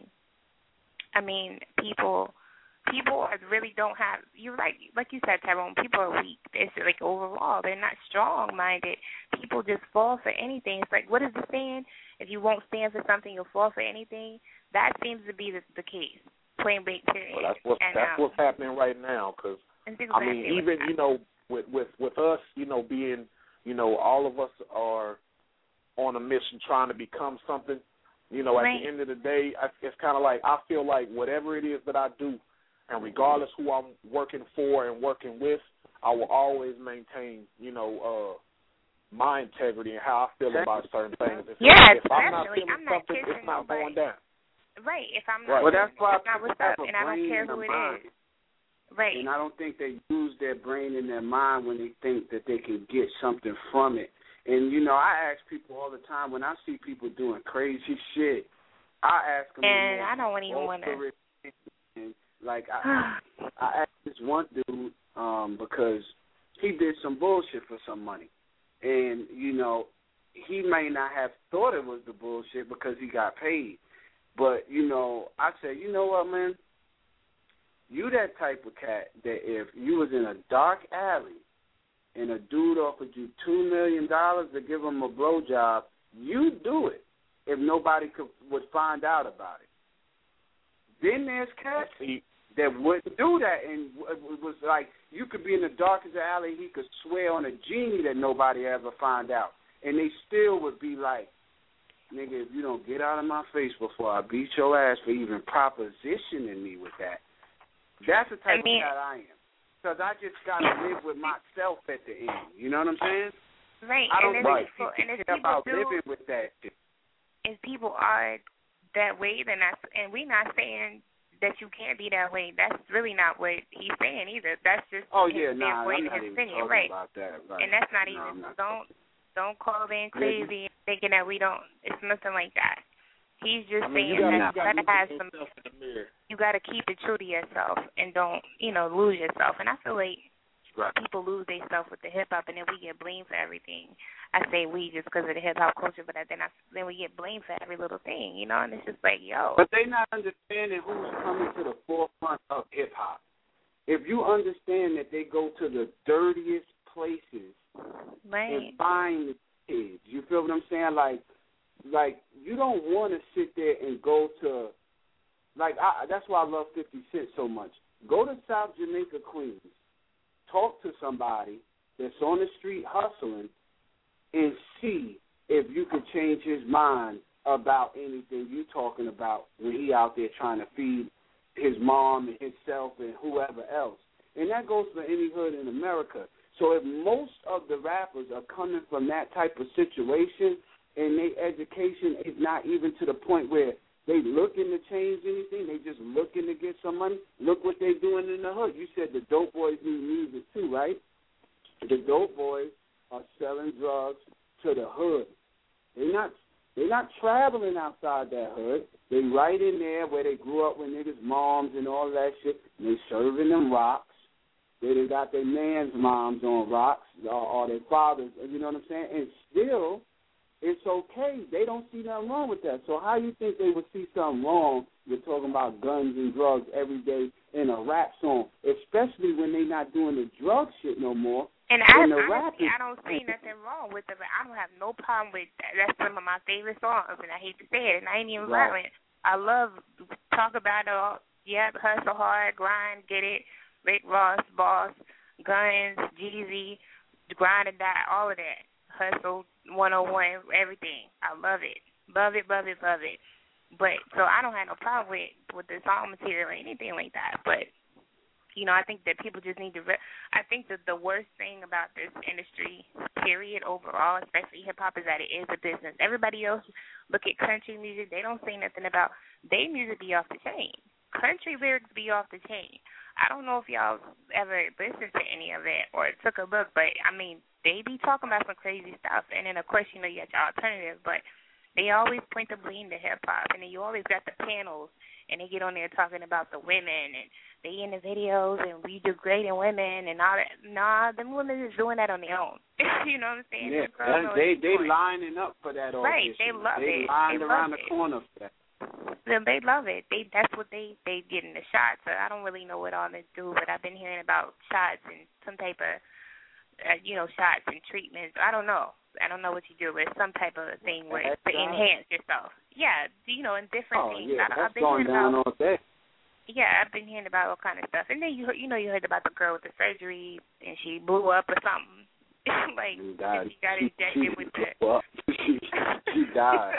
I mean, people really don't have. You're right, like you said, Tyrone. People are weak. It's like overall, they're not strong-minded. People just fall for anything. It's like, what is the saying? If you won't stand for something, you'll fall for anything. That seems to be the case. Plain blank period. Well, that's what's happening right now. Because I mean, even you know, with us, you know, being, you know, all of us are on a mission trying to become something. You know, at the end of the day, it's kind of like I feel like whatever it is that I do, and regardless who I'm working for and working with, I will always maintain, you know, my integrity and how I feel about certain things. If I'm not feeling something, it's not going down. Right. If I'm not, that's why not what's up, and I don't care who it is. Right. And I don't think they use their brain and their mind when they think that they can get something from it. And, you know, I ask people all the time, when I see people doing crazy shit, I ask them. And I don't even want to. Like, I asked this one dude because he did some bullshit for some money. And, you know, he may not have thought it was the bullshit because he got paid. But, you know, I said, you know what, man? You that type of cat that if you was in a dark alley and a dude offered you $2 million to give him a blowjob, you'd do it if nobody would find out about it. Then there's cats that wouldn't do that, and it was like you could be in the darkest alley, he could swear on a genie that nobody ever find out, and they still would be like, nigga, if you don't get out of my face before I beat your ass for even propositioning me with that. That's the type of cat I am. Because I just got to live with myself at the end. You know what I'm saying? Right. I don't care about living with that shit. If people are that way, then and we're not saying that you can't be that way. That's really not what he's saying either. That's just his way to his opinion. Right. About that. Right. And that's not even, don't call in crazy thinking that we don't, it's nothing like that. He's just saying that you got to keep it true to yourself and don't, you know, lose yourself. And I feel like people lose themselves with the hip-hop, and then we get blamed for everything. I say we just because of the hip-hop culture, but then we get blamed for every little thing, you know, and it's just like, yo. But they not understanding who's coming to the forefront of hip-hop. If you understand that they go to the dirtiest places and find the kids, you feel what I'm saying? Like you don't want to sit there and go to, that's why I love 50 Cent so much. Go to South Jamaica, Queens. Talk to somebody that's on the street hustling and see if you could change his mind about anything you talking about when he out there trying to feed his mom and himself and whoever else. And that goes for any hood in America. So if most of the rappers are coming from that type of situation and their education is not even to the point where they looking to change anything, they just looking to get some money, look what they doing in the hood. You said the dope boys need music too, right? The dope boys are selling drugs to the hood. They're not traveling outside that hood. They right in there where they grew up with niggas' moms and all that shit. And they serving them rocks. They done got their man's moms on rocks or their fathers. You know what I'm saying? And still, it's okay. They don't see nothing wrong with that. So how you think they would see something wrong with talking about guns and drugs every day in a rap song, especially when they not doing the drug shit no more? And honestly, I don't see nothing wrong with it. I don't have no problem with that. That's some of my favorite songs, and I hate to say it, and I ain't even violent. I love talk about it all. Yep, hustle hard, grind, get it. Rick Ross, Boss, Guns, Jeezy, Grind and Die, all of that. Hustle 101, everything. I love it. Love it, love it, love it. But, so I don't have no problem with the song material or anything like that. But, you know, I think that people just need to, I think that the worst thing about this industry, period, overall, especially hip-hop, is that it is a business. Everybody else look at country music, they don't say nothing about, their music be off the chain. Country lyrics be off the chain. I don't know if y'all ever listened to any of it or took a look, but, I mean, they be talking about some crazy stuff. And then, of course, you know, you got your alternative, but they always point the blame to hip-hop. And then you always got the panels, and they get on there talking about the women, and they in the videos, and we degrading women and all that. Nah, them women is doing that on their own. You know what I'm saying? Yeah, they lining up for that audition. Right, they love it. They lined around the corner for that. They love it. That's what they getting the shots. So I don't really know what all this do, but I've been hearing about shots and some type of, shots and treatments. I don't know what you do, but it's some type of thing where it's to enhance yourself. Yeah, and different things. Yeah, that's going down all day. Yeah, I've been hearing about all kind of stuff. And then you heard about the girl with the surgery and she blew up or something. Like she got injected with the. She died.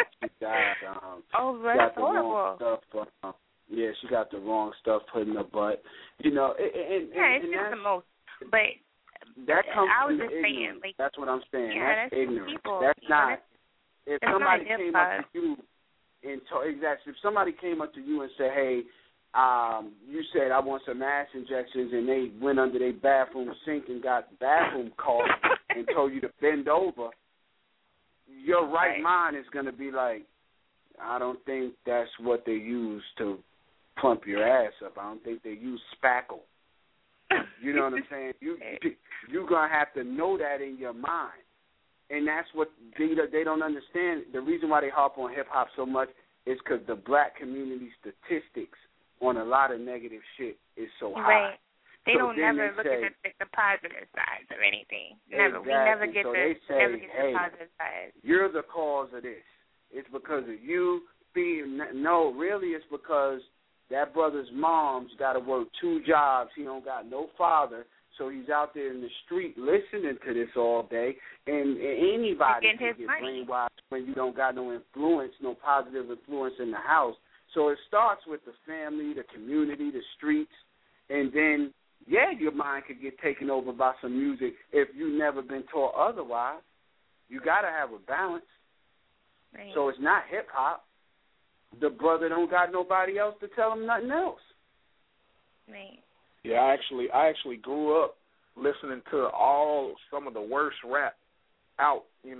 That's horrible. Yeah, she got the wrong stuff put in her butt. It's just the most. But that comes I was from just ignorance. saying, like, that's what I'm saying. Yeah, that's ignorance. People, that's not. If somebody not came up to you and exactly, if somebody came up to you and said, "Hey, you said I want some ass injections," and they went under their bathroom sink and got bathroom caught and told you to bend over, your right mind is going to be like, I don't think that's what they use to plump your ass up. I don't think they use spackle. You know what I'm saying? You're going to have to know that in your mind. And that's what they don't understand. The reason why they harp on hip-hop so much is because the black community statistics on a lot of negative shit is so high. Right. They don't never look at the positive sides of anything. Never. Exactly. We never get the positive sides. You're the cause of this. It's because of you being no, really it's because that brother's mom's got to work 2 jobs. He don't got no father, so he's out there in the street listening to this all day. And anybody can get brainwashed when you don't got no influence, no positive influence in the house. So it starts with the family, the community, the streets, and then, your mind could get taken over by some music if you've never been taught otherwise. You got to have a balance. Right. So it's not hip-hop. The brother don't got nobody else to tell him nothing else. Right. Yeah, I actually grew up listening to some of the worst rap out, and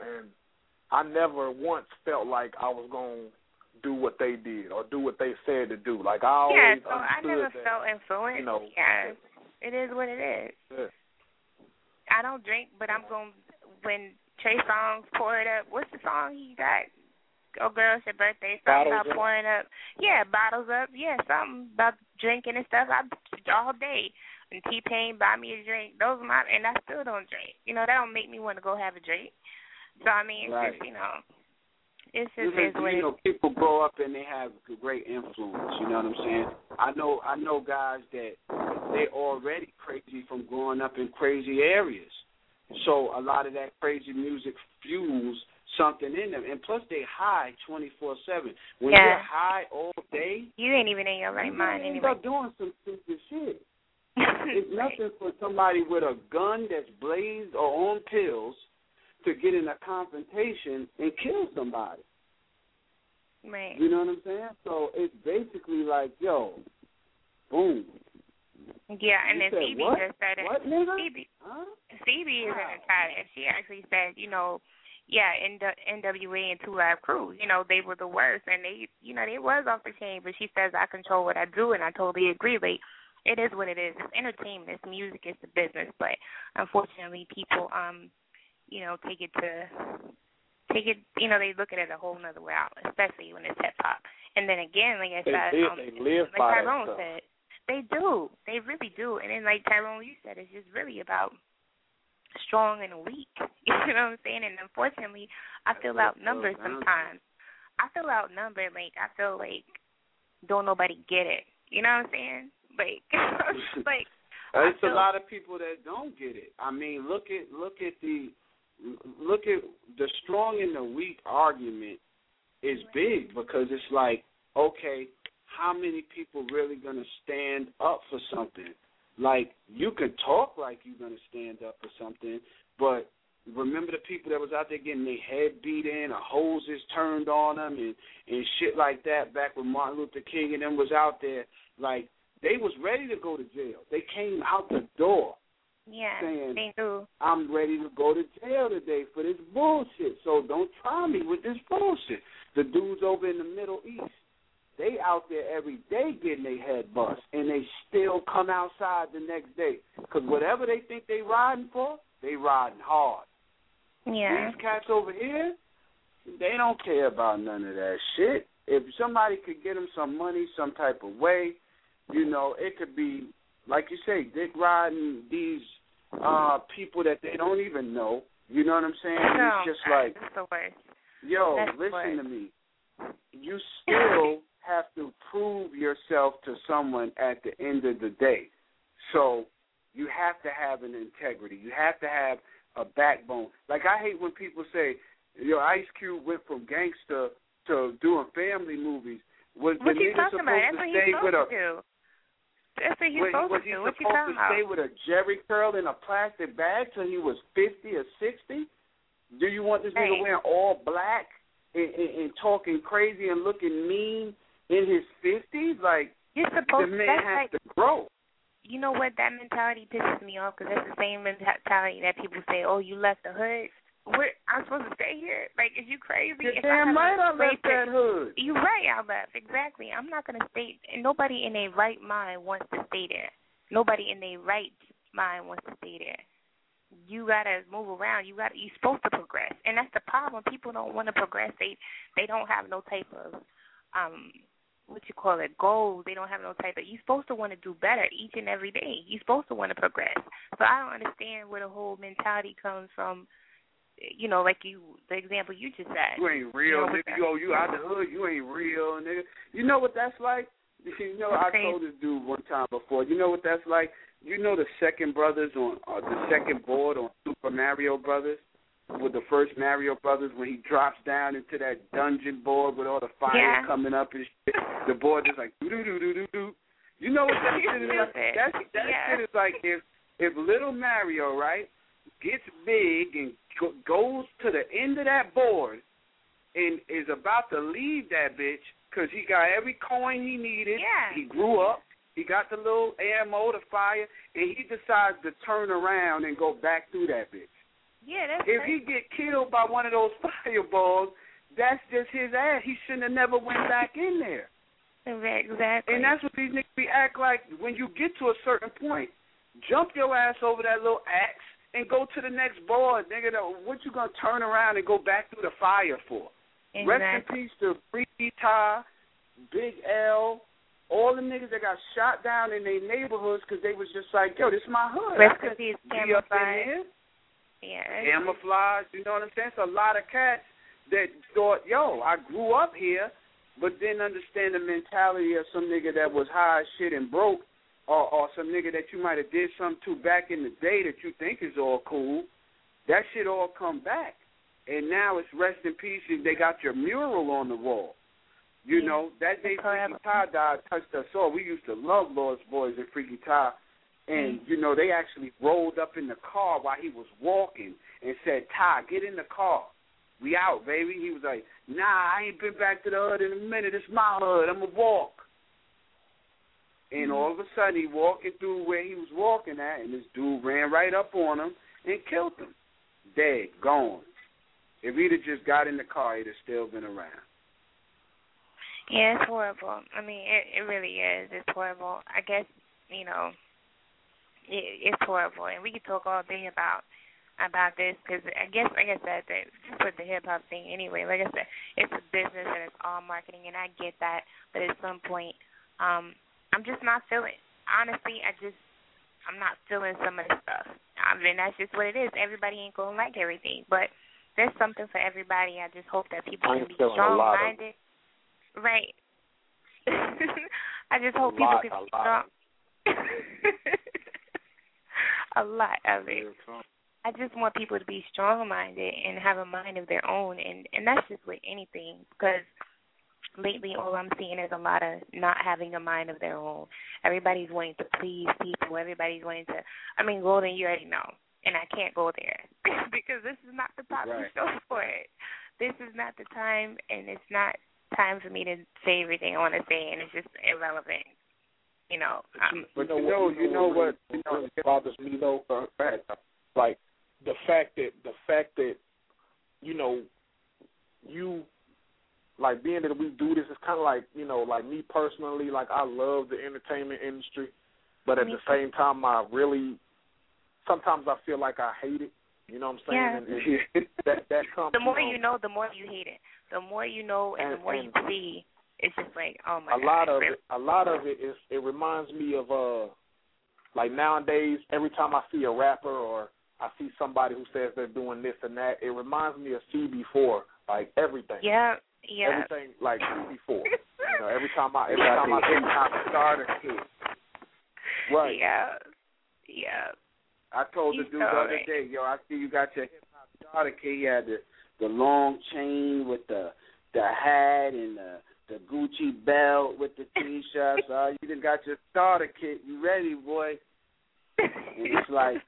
I never once felt like I was going to do what they did or do what they said to do. Like, I always so I never felt influenced. It is what it is. Yeah. I don't drink, but I'm going to, when Trey Songz pour it up, what's the song he got? Oh, girl, it's your birthday. Something about pouring up. Yeah, bottles up. Yeah, something about drinking and stuff. All day. And T-Pain buy me a drink. Those are and I still don't drink. That don't make me want to go have a drink. So, I mean, it's just, it's just people grow up and they have great influence. You know what I'm saying? I know guys that they already crazy from growing up in crazy areas. So a lot of that crazy music fuels something in them. And plus they high 24/7. When you're high all day, you ain't even in your right mind anyway. You end up doing some stupid shit. It's nothing for somebody with a gun that's blazed or on pills to get in a confrontation and kill somebody. Right. You know what I'm saying? So it's basically like, yo, boom. Yeah, and then Phoebe just said it. What, nigga? Phoebe is in a chat, and she actually said, NWA and 2 Live Crew, they were the worst, and they was off the chain, but she says, I control what I do, and I totally agree. Like, it is what it is. It's entertainment. It's music. It's the business. But unfortunately, people, they look at it a whole nother way out, especially when it's hip hop. And then again, like I said, they live like by Tyrone that said, they do. They really do. And then like Tyrone, you said, it's just really about strong and weak. You know what I'm saying? And unfortunately, I feel outnumbered sometimes. I feel outnumbered. Like I feel like don't nobody get it. You know what I'm saying? Like, there's a lot of people that don't get it. I mean, look at the strong and the weak argument is big because it's like, okay, how many people really gonna stand up for something? Like you can talk like you're gonna stand up for something, but remember the people that was out there getting their head beat in, or hoses turned on them, and shit like that. Back when Martin Luther King and them was out there, like. They was ready to go to jail. They came out the door saying, they do. I'm ready to go to jail today for this bullshit, so don't try me with this bullshit. The dudes over in the Middle East, they out there every day getting their head bust, and they still come outside the next day. Because whatever they think they riding for, they riding hard. Yeah. These cats over here, they don't care about none of that shit. If somebody could get them some money some type of way, it could be, like you say, dick riding these people that they don't even know. You know what I'm saying? No, it's just like, that's the worst. Yo, that's listen to me. You still have to prove yourself to someone at the end of the day. So you have to have an integrity. You have to have a backbone. Like, I hate when people say, Ice Cube went from gangster to doing family movies. Was what the you nigga talking supposed about? to That's stay with a... That's what he's supposed to do. What you Was he supposed talking to stay about? with a Jerry curl in a plastic bag till he was 50 or 60? Do you want this nigga wearing all black and talking crazy and looking mean in his 50s? Like, you're supposed the man has to grow. You know what? That mentality pisses me off because that's the same mentality that people say, oh, you left the hood. I'm supposed to stay here? Like, is you crazy? You're damn right I left that hood. You're right, I left. Exactly. I'm not going to stay. And nobody in their right mind wants to stay there. Nobody in their right mind wants to stay there. You got to move around. You're supposed to progress. And that's the problem. People don't want to progress. They don't have no type of, goals. They don't have no type of, you're supposed to want to do better each and every day. You're supposed to want to progress. So I don't understand where the whole mentality comes from. Like the example you just said. You ain't real, nigga. You out the hood. You ain't real, nigga. You know what that's like? I told this dude one time before. You know what that's like? You know the second brothers on the second board on Super Mario Brothers? With the first Mario Brothers, when he drops down into that dungeon board with all the fire coming up and shit. The board is like, do-do-do-do-do-do. You know what that shit is like? That shit is like if little Mario, right, gets big and goes to the end of that board and is about to leave that bitch because he got every coin he needed. Yeah. He grew up. He got the little ammo, the fire, and he decides to turn around and go back through that bitch. Yeah, that's if he get killed by one of those fireballs, that's just his ass. He shouldn't have never went back in there. Exactly. And that's what these niggas act like. When you get to a certain point, jump your ass over that little axe and go to the next board, nigga. What you gonna turn around and go back through the fire for? Exactly. Rest in peace to Freaky Ty, Big L, all the niggas that got shot down in their neighborhoods because they was just like, yo, this is my hood. Rest I in peace, be up in here. Yeah. Camouflage, you know what I'm saying? It's a lot of cats that thought, yo, I grew up here, but didn't understand the mentality of some nigga that was high as shit and broke, or some nigga that you might have did something to back in the day that you think is all cool, that shit all come back. And now it's rest in peace, and they got your mural on the wall. You know, that day Freaky Ty died, touched us all. We used to love Lost Boys and Freaky Ty. And, you know, they actually rolled up in the car while he was walking and said, Ty, get in the car. We out, baby. He was like, nah, I ain't been back to the hood in a minute. It's my hood. I'm going to walk. And all of a sudden, he walking through where he was walking at, and this dude ran right up on him and killed him. Dead, gone. If he'd have just got in the car, he'd have still been around. Yeah, it's horrible. I mean, it really is. It's horrible. I guess, you know, it's horrible. And we could talk all day about this because I guess, like I said, just with the hip-hop thing anyway, like I said, it's a business and it's all marketing, and I get that. But at some point, I'm just not feeling. Honestly, I'm not feeling some of the stuff. I mean, that's just what it is. Everybody ain't going to like everything. But there's something for everybody. I just hope that people can be strong-minded. Right. I just hope people can be strong. A lot of it. I just want people to be strong-minded and have a mind of their own, and that's just with anything, because lately all I'm seeing is a lot of not having a mind of their own. Everybody's wanting to please people. Everybody's wanting to, I mean, Golden, you already know, and I can't go there because this is not the popular show for it. This is not the time, and it's not time for me to say everything I want to say, and it's just irrelevant. You know. But you know what bothers me though, like the fact that you know you like being that we do this is kind of like, you know, like me personally, like I love the entertainment industry, but at the same time sometimes I feel like I hate it. You know what I'm saying? Yeah. And that comes. The more you know, the more you hate it. The more you know, and the more you see, it's just like, oh my God. A lot of it is. It reminds me of like nowadays. Every time I see a rapper or I see somebody who says they're doing this and that, it reminds me of CB4. Like everything. Yeah. Everything like CB4. You know, every time I see starter kid. Right. Yeah. I told the dude the other day, yo, I see you got your hip hop starter kit. You had the long chain with the hat and the Gucci belt with the T-shirts. You done got your starter kit. You ready, boy? And it's like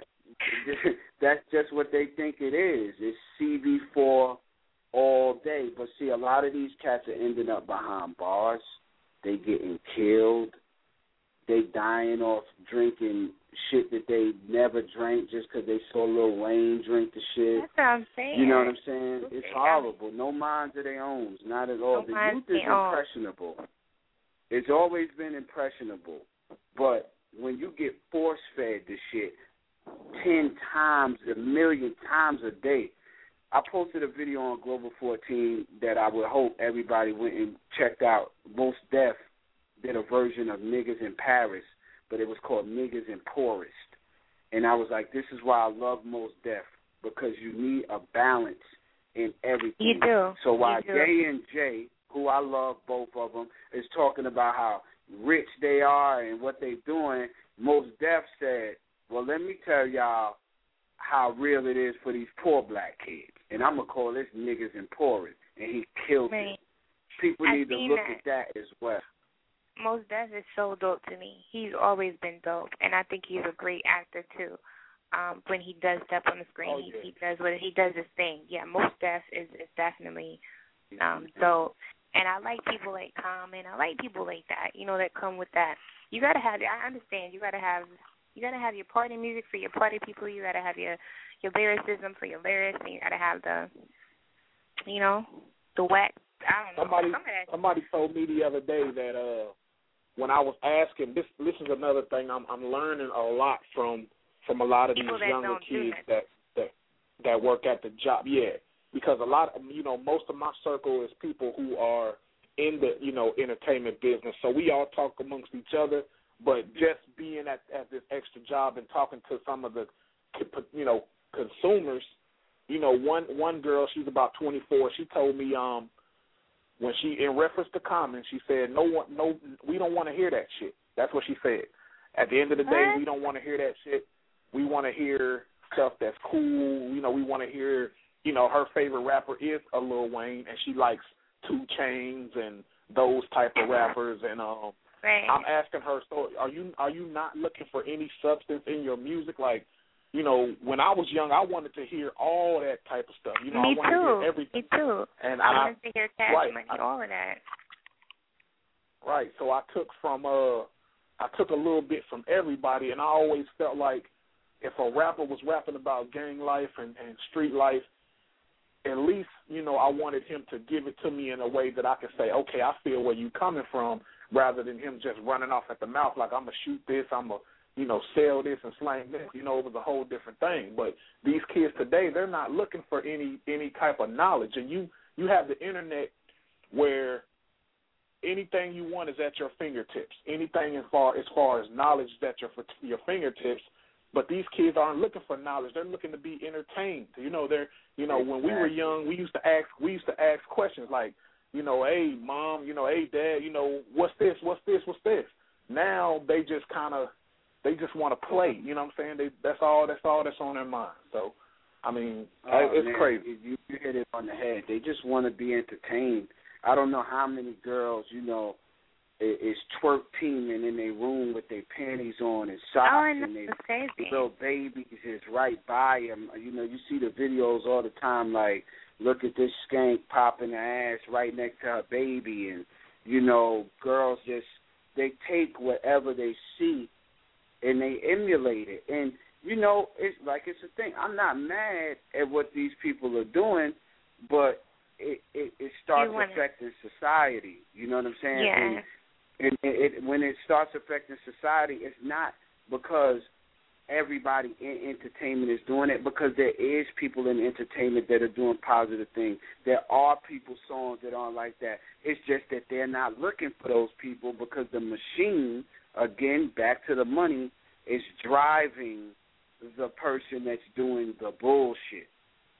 that's just what they think it is. It's CB4 all day. But see, a lot of these cats are ending up behind bars. They getting killed. They dying off drinking shit that they never drank just because they saw Lil Wayne drink the shit. That's what I'm saying. You know what I'm saying? It's horrible. No minds of their own. Not at all. The youth is impressionable. It's always been impressionable. But when you get force-fed this shit 10 times, a million times a day, I posted a video on Global 14 that I would hope everybody went and checked out. Mos Def did a version of Niggas in Paris, but it was called Niggas in Poorest. And I was like, this is why I love Mos Def, because you need a balance in everything. You do. So while Ye and Jay, who I love both of them, is talking about how rich they are and what they're doing, Mos Def said, well, let me tell y'all how real it is for these poor black kids. And I'm going to call this Niggas in Poorest. And he killed it. People need to look at that as well. Mos Def is so dope to me. He's always been dope, and I think he's a great actor too. When he does step on the screen, he does his thing. Yeah, Mos Def is definitely dope. And I like people like Common. I like people like that. You know, that come with that. You gotta have. I understand. You gotta have your party music for your party people. You gotta have your lyricism for your lyrics, and you gotta have the whack. I don't know. Somebody told me the other day that when I was asking, this is another thing I'm learning a lot from a lot of these younger kids that work at the job. Yeah, because a lot of, most of my circle is people who are in the entertainment business. So we all talk amongst each other, but just being at this extra job and talking to some of the consumers, one girl, she's about 24. She told me when she, in reference to Common, she said, we don't want to hear that shit. That's what she said. At the end of the day, we don't want to hear that shit. We want to hear stuff that's cool. You know, we want to hear, you know, her favorite rapper is a Lil Wayne, and she likes 2 Chainz and those type of rappers. And right. I'm asking her, so are you not looking for any substance in your music? Like, you know, when I was young, I wanted to hear all that type of stuff. You know, Me I wanted too. to hear everything. Me too. And I wanted to hear Cash right, Money, all of that. Right. So I took a little bit from everybody, and I always felt like if a rapper was rapping about gang life and street life, at least, you know, I wanted him to give it to me in a way that I could say, okay, I feel where you coming from, rather than him just running off at the mouth like, I'm going to shoot this, I'm going to, you know, sell this and slang this. You know, it was a whole different thing. But these kids today, they're not looking for any type of knowledge. And you have the internet where anything you want is at your fingertips. Anything as far as knowledge is at your fingertips. But these kids aren't looking for knowledge. They're looking to be entertained. You know, when we were young, we used to ask questions like, you know, hey mom, you know, hey dad, you know, what's this? Now they just want to play. You know what I'm saying? That's all that's on their mind. So, I mean, it's man, crazy. You hit it on the head. They just want to be entertained. I don't know how many girls, you know, is twerk teaming in their room with their panties on and socks, and their little babies is right by them. You know, you see the videos all the time, like, look at this skank popping her ass right next to her baby, and, you know, girls they take whatever they see and they emulate it. And, you know, it's a thing. I'm not mad at what these people are doing, but it starts affecting society. You know what I'm saying? Yeah. And when it starts affecting society, it's not because everybody in entertainment is doing it, because there is people in entertainment that are doing positive things. There are people songs that aren't like that. It's just that they're not looking for those people because the machine, again, back to the money, is driving the person that's doing the bullshit.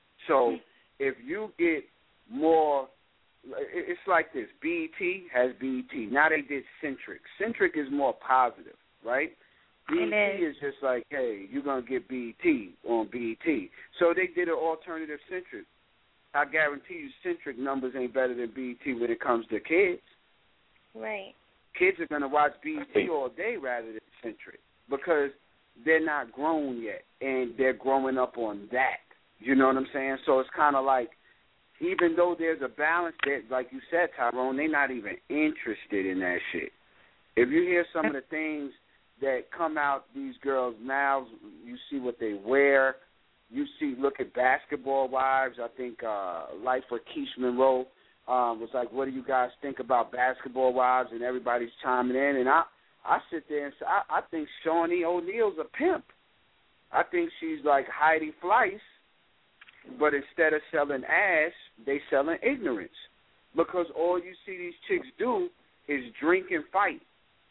So if you get more, it's like this. BET has BET. Now they did Centric. Centric is more positive, right? BET is just like, hey, you're going to get BET on BET. So they did an alternative Centric. I guarantee you Centric numbers ain't better than BET when it comes to kids. Right. Kids are going to watch BET all day rather than Centric because they're not grown yet, and they're growing up on that. You know what I'm saying? So it's kind of like, even though there's a balance that, like you said, Tyrone, they're not even interested in that shit. If you hear some of the things that come out these girls' mouths, you see what they wear. Look at Basketball Wives. I think Life for Keish Monroe was like, what do you guys think about Basketball Wives? And everybody's chiming in. And I sit there and say, I think Shawnee O'Neal's a pimp. I think she's like Heidi Fleiss. But instead of selling ass, they selling ignorance. Because all you see these chicks do is drink and fight.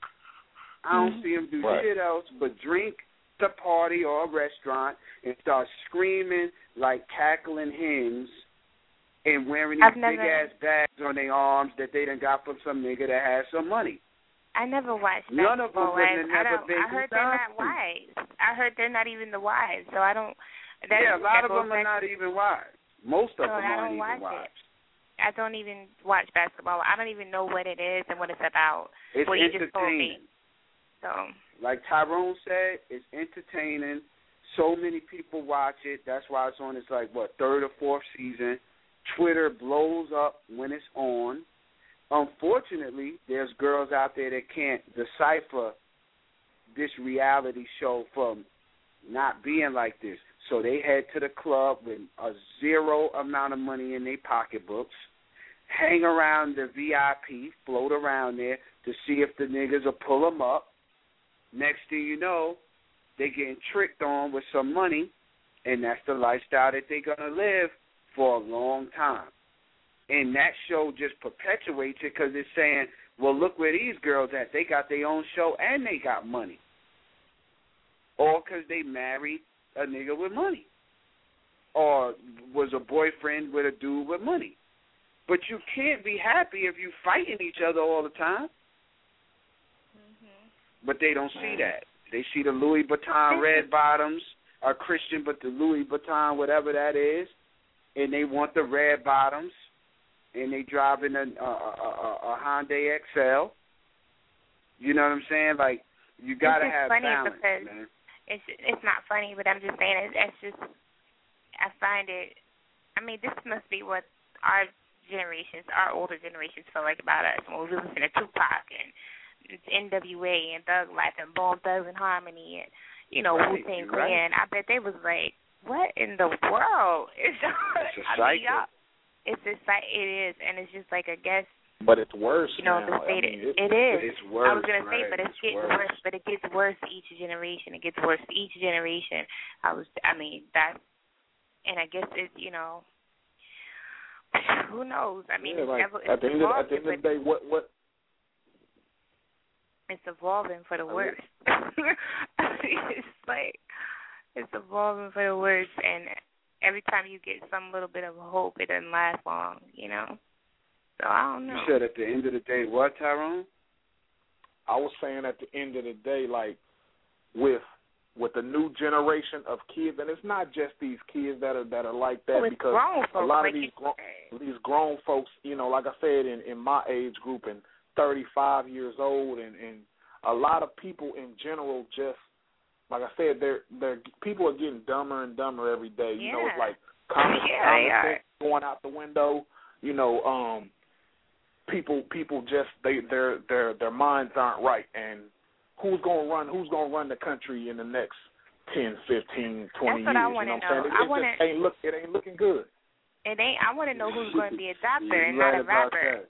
I don't see them do shit else but drink, to party or a restaurant, and start screaming like cackling hens and wearing these big-ass bags on their arms that they done got from some nigga that has some money. I never watched None of them Basketball would have Wives. never been I heard they're not wives. I heard they're not even the wives, so I don't... a lot of them are not even wives. Most of them aren't even wives. I don't even watch basketball. I don't even know what it is and what it's about. It's what entertaining. You just told me. So, like Tyrone said, it's entertaining. So many people watch it. That's why it's on its third or fourth season. Twitter blows up when it's on. Unfortunately, there's girls out there that can't decipher this reality show from not being like this. So they head to the club with a zero amount of money in their pocketbooks, hang around the VIP, float around there to see if the niggas will pull them up. Next thing you know, they getting tricked on with some money, and that's the lifestyle that they're going to live for a long time. And that show just perpetuates it because it's saying, well, look where these girls at. They got their own show and they got money. Or because they married a nigga with money or was a boyfriend with a dude with money. But you can't be happy if you fighting each other all the time. But they don't see that. They see the Louis Vuitton red bottoms, are Christian, but the Louis Vuitton, whatever that is, and they want the red bottoms, and they driving a Hyundai XL. You know what I'm saying? Like, you got to have balance, man. It's not funny, but I'm just saying it's just, I find it, I mean, this must be what our older generations feel like about us when we listen to Tupac and NWA and Thug Life and Bone Thugs and Harmony and, you know, Wu-Tang Clan. I bet they was like, what in the world? It's a cycle. It is, and it's just like, I guess, but it's worse. You know, now. it is. It's worse. I was gonna say, but it's getting worse. But it gets worse each generation. It gets worse each generation. And I guess it's, you know, who knows? I mean, like, it's at the end of the day, what? It's evolving for the worse. It's like it's evolving for the worse, and every time you get some little bit of hope, it doesn't last long. You know. So I don't know. You said at the end of the day, what, Tyrone? I was saying at the end of the day, like with the new generation of kids, and it's not just these kids that are like that, because a lot of these grown folks, you know, like I said, in my age group, and 35 years old, and a lot of people in general, just like I said, they're people are getting dumber and dumber every day. You know, it's like common sense going out the window. You know, people just their minds aren't right, and who's gonna run the country in the next 10, 15, 20 years? That's what I want to know. It ain't looking good. It ain't. I want to know who's going to be a doctor and not a rapper.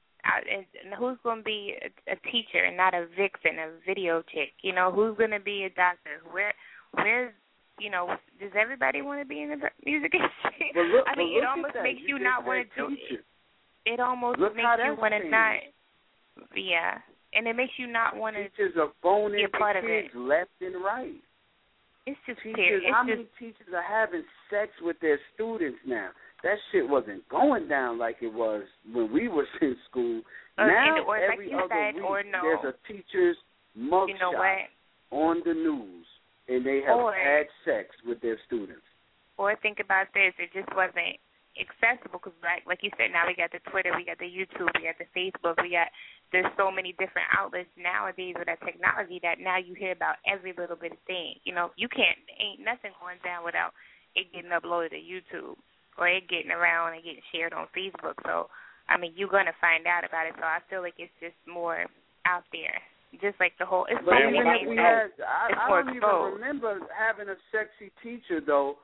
And who's going to be a teacher and not a vixen, a video chick? You know, who's going to be a doctor? Where's you know, does everybody want to be in the music industry? I mean, it almost makes you not want to do it. It almost makes you want to not. Yeah, and it makes you not want to be a part of it. Left and right. It's just teachers. How many teachers are having sex with their students now? That shit wasn't going down like it was when we was in school. Now every other week there's a teacher's mugshot on the news, and they have had sex with their students. Or think about this: it just wasn't accessible because, like you said, now we got the Twitter, we got the YouTube, we got the Facebook, there's so many different outlets nowadays with that technology that now you hear about every little bit of thing. You know, ain't nothing going down without it getting uploaded to YouTube or it getting around and getting shared on Facebook. So, I mean, you're going to find out about it. So I feel like it's just more out there. Just like the whole, it's so many things. I don't even remember having a sexy teacher, though.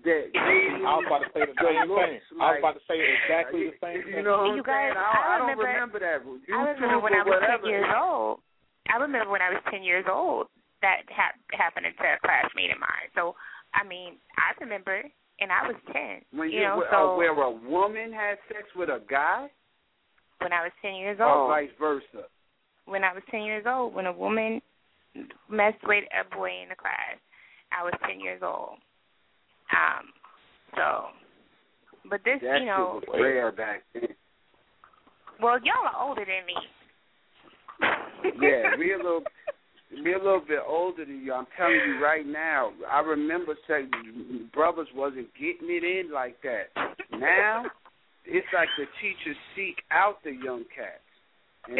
I was about to say the same thing. I was about to say exactly the same thing. You know what I'm saying? I don't remember that. I remember when I was 10 years old. I remember when I was 10 years old that happened to a classmate of mine. So, I mean, I remember, and I was 10. Where a woman had sex with a guy? When I was 10 years old. Or vice versa? When I was 10 years old, when a woman messed with a boy in the class, I was 10 years old. But this, that shit was rare back then. Well, y'all are older than me. Yeah, we're a little bit older than you. I'm telling you right now. I remember saying brothers wasn't getting it in like that. Now, it's like the teachers seek out the young cats. And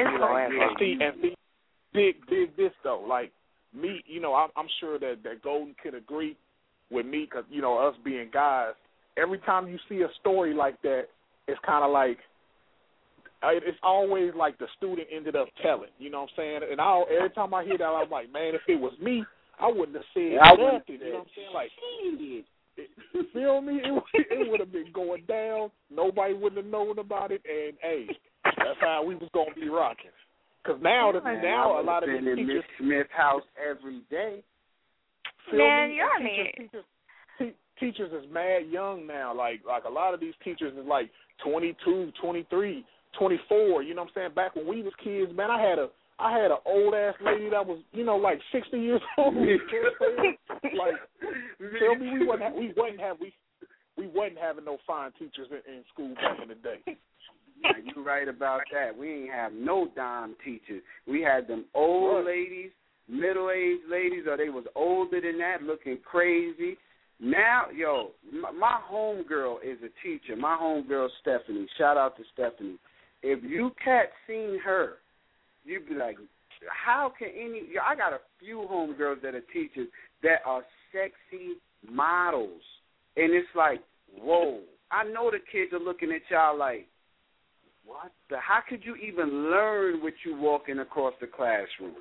dig this though. Like me, you know, I'm sure that Golden could agree with me, because, you know, us being guys, every time you see a story like that, it's kind of like, it's always like the student ended up telling, you know what I'm saying? And every time I hear that, I'm like, man, if it was me, I wouldn't have said nothing, you know what I'm saying? Like, you feel me? It would have been going down. Nobody wouldn't have known about it, and, hey, that's how we was going to be rocking. Because now a lot of these teachers... in Miss Smith's house every day. Man, teachers is mad young now. Like a lot of these teachers is like 22, 23, 24. You know what I'm saying? Back when we was kids, man, I had an old ass lady that was, you know, like 60 years old. Like, tell me we wasn't having no fine teachers in school back in the day. Yeah, you're right about that. We ain't have no dime teachers. We had them old ladies middle-aged ladies, or they was older than that, looking crazy. Now, yo, my homegirl is a teacher. My homegirl, Stephanie. Shout out to Stephanie. If you cats seen her, you'd be like, how can I got a few homegirls that are teachers that are sexy models. And it's like, whoa. I know the kids are looking at y'all like, what the? How could you even learn what you walking across the classroom?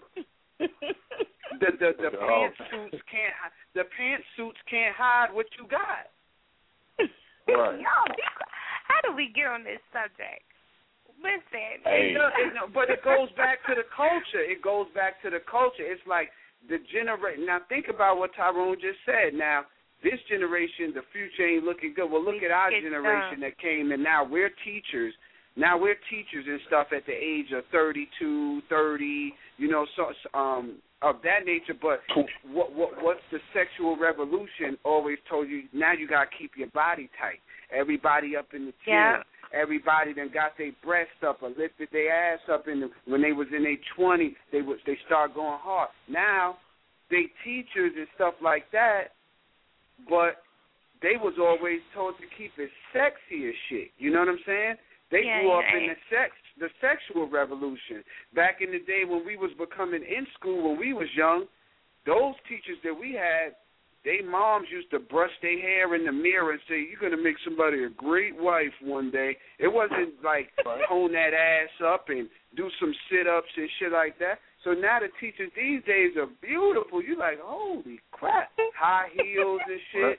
The pantsuits can't hide what you got. Right. Yo, how do we get on this subject? Listen. Hey. But it goes back to the culture. It goes back to the culture. It's like the generation. Now think about what Tyrone just said. Now this generation, the future ain't looking good. Well, look at our generation that came, and now we're teachers. Now we're teachers and stuff at the age of 32, 30, of that nature. But what's the sexual revolution always told you? Now you got to keep your body tight. Everybody up in the gym. Yeah. Everybody then got their breast up or lifted their ass up when they was in their 20s. They start going hard. Now they teachers and stuff like that, but they was always told to keep it sexy as shit. You know what I'm saying? They grew up in the sexual revolution. Back in the day when we was becoming in school, when we was young, those teachers that we had, they moms used to brush their hair in the mirror and say, you're going to make somebody a great wife one day. It wasn't like tone that ass up and do some sit-ups and shit like that. So now the teachers these days are beautiful. You like, holy crap, high heels and shit.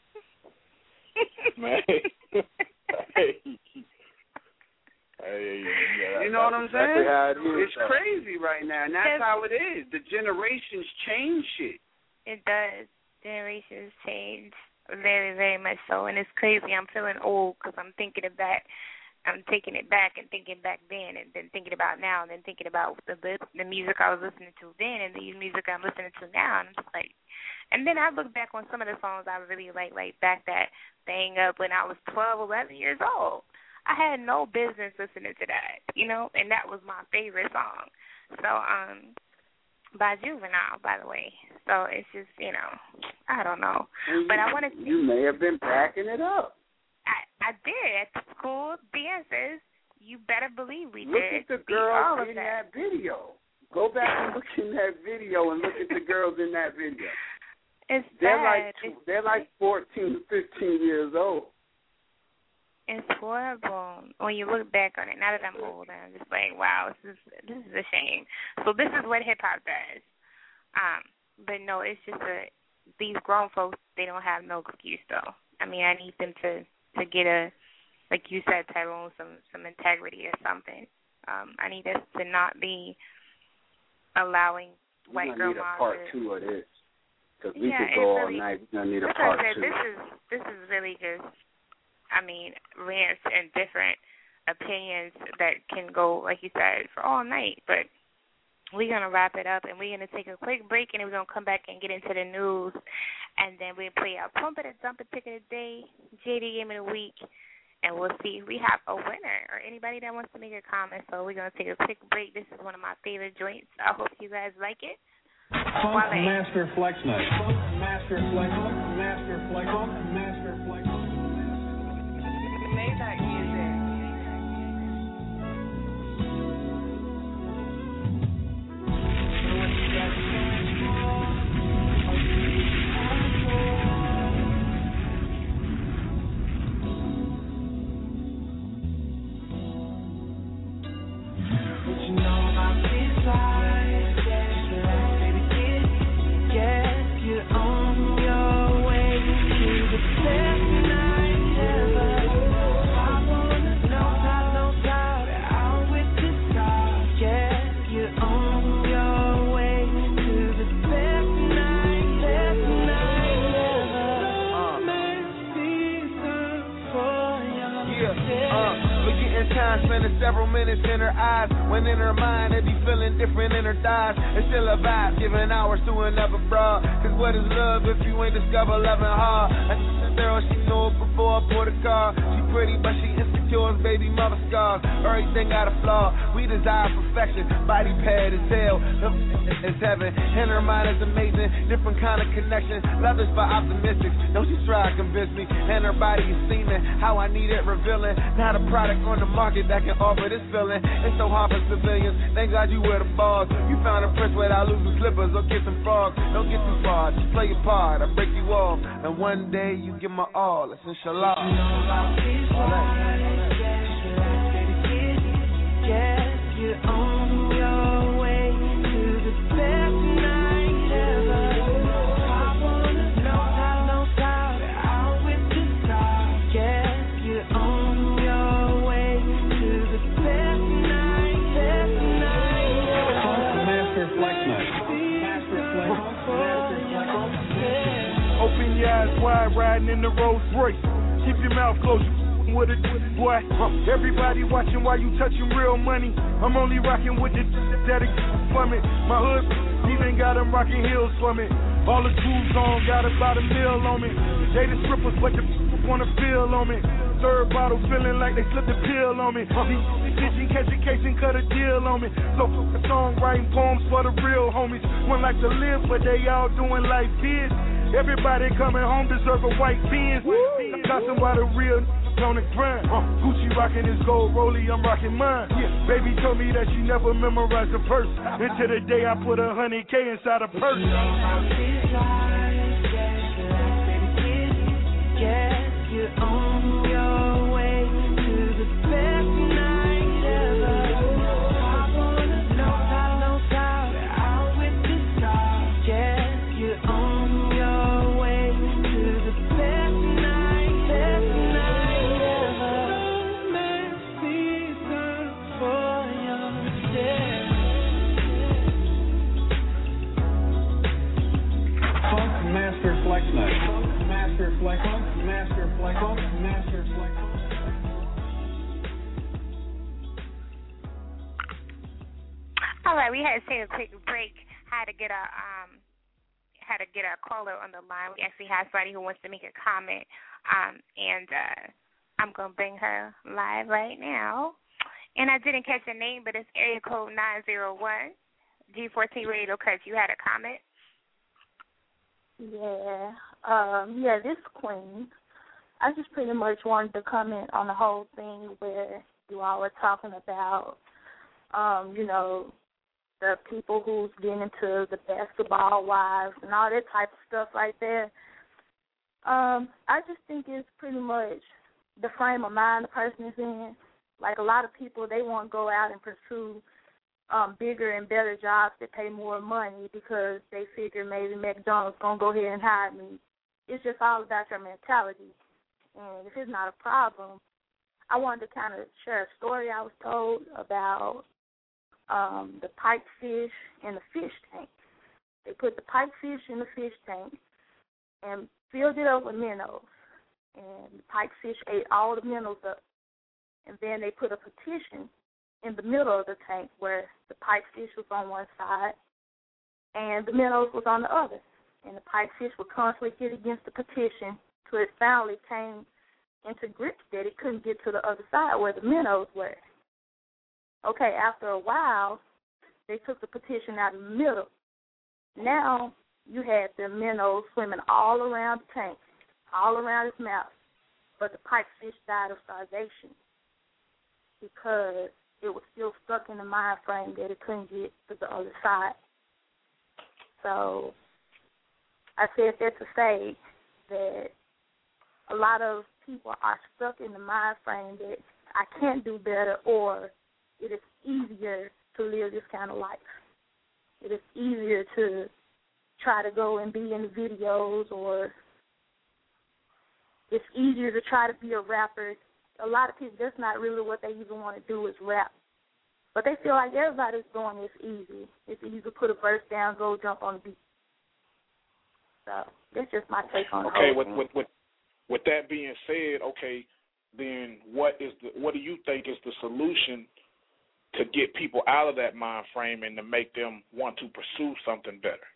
Man. Hey, you know what I'm saying? It's crazy right now, and that's how it is. The generations change shit. It does. Generations change very, very much so, and it's crazy. I'm feeling old because I'm thinking of that. I'm taking it back and thinking back then, and then thinking about now, and then thinking about the music I was listening to then and the music I'm listening to now, and I'm just like, and then I look back on some of the songs I really like back that thing up when I was 12, 11 years old. I had no business listening to that, and that was my favorite song. So, by Juvenile, by the way. So it's just, I don't know. But I want to. You may have been backing it up. I did at the school dances. You better believe we look did. Look at the girls in that video. Go back and look in that video and look at the girls in that video. It's they're bad. They're like 14, 15 years old. It's horrible when you look back on it. Now that I'm older, I'm just like, wow, this is a shame. So this is what hip hop does. But no, it's just these grown folks, they don't have no excuse though. I mean, I need them to get like you said, Tyrone, some integrity or something. I need us to not be allowing white girl moms. We need a part 2 of this because we could go all night. We're gonna need a part 2. This is really just. Rants and different opinions that can go, like you said, for all night. But we're going to wrap it up, and we're going to take a quick break, and then we're going to come back and get into the news. And then we'll play our Pump It or Dump It Pick of the Day, JD Game of the Week, and we'll see if we have a winner or anybody that wants to make a comment. So we're going to take a quick break. This is one of my favorite joints. I hope you guys like it. Funk Master Flex Night. Funk Master Flex Night. Master Flex Night. Master Flex Night. Maybach music. What you know about this life? Baby, get on your way to the best night ever. Spending several minutes in her eyes. When in her mind, it be feeling different in her thighs. It's still a vibe, giving hours to another broad. Cause what is love if you ain't discover loving hard? A girl, she know it before I bought a car. She pretty, but she insecure. insecures, baby mother scars. Everything got a flaw. We desire perfection. Body pad is hell. It's heaven. And her mind is amazing. Different kind of connection. Love is for optimistics. Don't you try to convince me. And her body is seeming. How I need it revealing. Not a product on the market that can offer this feeling. It's so hard for civilians. Thank God you wear the bars. You found a prince without losing slippers or get some frogs. Don't get too far. Just play your part. I break you off. And one day you give my all. It's inshallah. Yeah, you're on your way to the best night ever. I wanna no doubt, out with the stars. Yeah, you're on your way to the best night ever. Master Flex Night. Open your eyes wide, riding in the Rolls Royce. Keep your mouth closed. With a boy, everybody watching while you touching real money. I'm only rocking with the that from it. My hood even got them rocking heels from it. All the jewels on, got about $1 million on me. They the strippers, but the wanna feel on me. Third bottle feeling like they slipped a pill on me. Bitchin' catch a case and cut a deal on me. So a song writing poems for the real homies. One like to live, but they all doing life biz. Everybody coming home deserve a white Benz. Constant by the real on the grind. Gucci rocking his gold rollie, I'm rocking mine. Baby told me that she never memorized the verse. Until the day I put $100K inside a purse. Yeah, you're on your way to the best night ever. I wanna no doubt, out with the stars. Yeah, you're on your way to the best night ever. Season for yourself. Master Flex Night. Master Flex. Master Flex. Master Flex. All right, we had to take a quick break. Had to get a caller on the line. We actually have somebody who wants to make a comment, and I'm gonna bring her live right now. And I didn't catch her name, but it's area code 901 G14 Radio. Kurt, you had a comment? Yeah, this Queen. I just pretty much wanted to comment on the whole thing where you all were talking about, the people who's getting into the basketball wives and all that type of stuff right there. I just think it's pretty much the frame of mind the person is in. Like a lot of people, they want to go out and pursue bigger and better jobs that pay more money because they figure maybe McDonald's going to go ahead and hire me. It's just all about your mentality. And if it's not a problem, I wanted to kind of share a story I was told about the pipefish in the fish tank. They put the pipefish in the fish tank and filled it up with minnows. And the pipefish ate all the minnows up. And then they put a partition in the middle of the tank where the pipefish was on one side and the minnows was on the other. And the pipefish would constantly hit against the partition till it finally came into grips that it couldn't get to the other side where the minnows were. Okay, after a while, they took the partition out of the middle. Now you had the minnows swimming all around the tank, all around its mouth, but the pipefish died of starvation because it was still stuck in the mind frame that it couldn't get to the other side. So I said that to say that a lot of people are stuck in the mind frame that I can't do better or it is easier to live this kind of life. It is easier to try to go and be in the videos, or it's easier to try to be a rapper. A lot of people, that's not really what they even want to do is rap. But they feel like everybody's doing this easy. It's easy to put a verse down, go jump on the beat. So that's just my take on the whole thing. With that being said, okay, then what do you think is the solution to get people out of that mind frame and to make them want to pursue something better?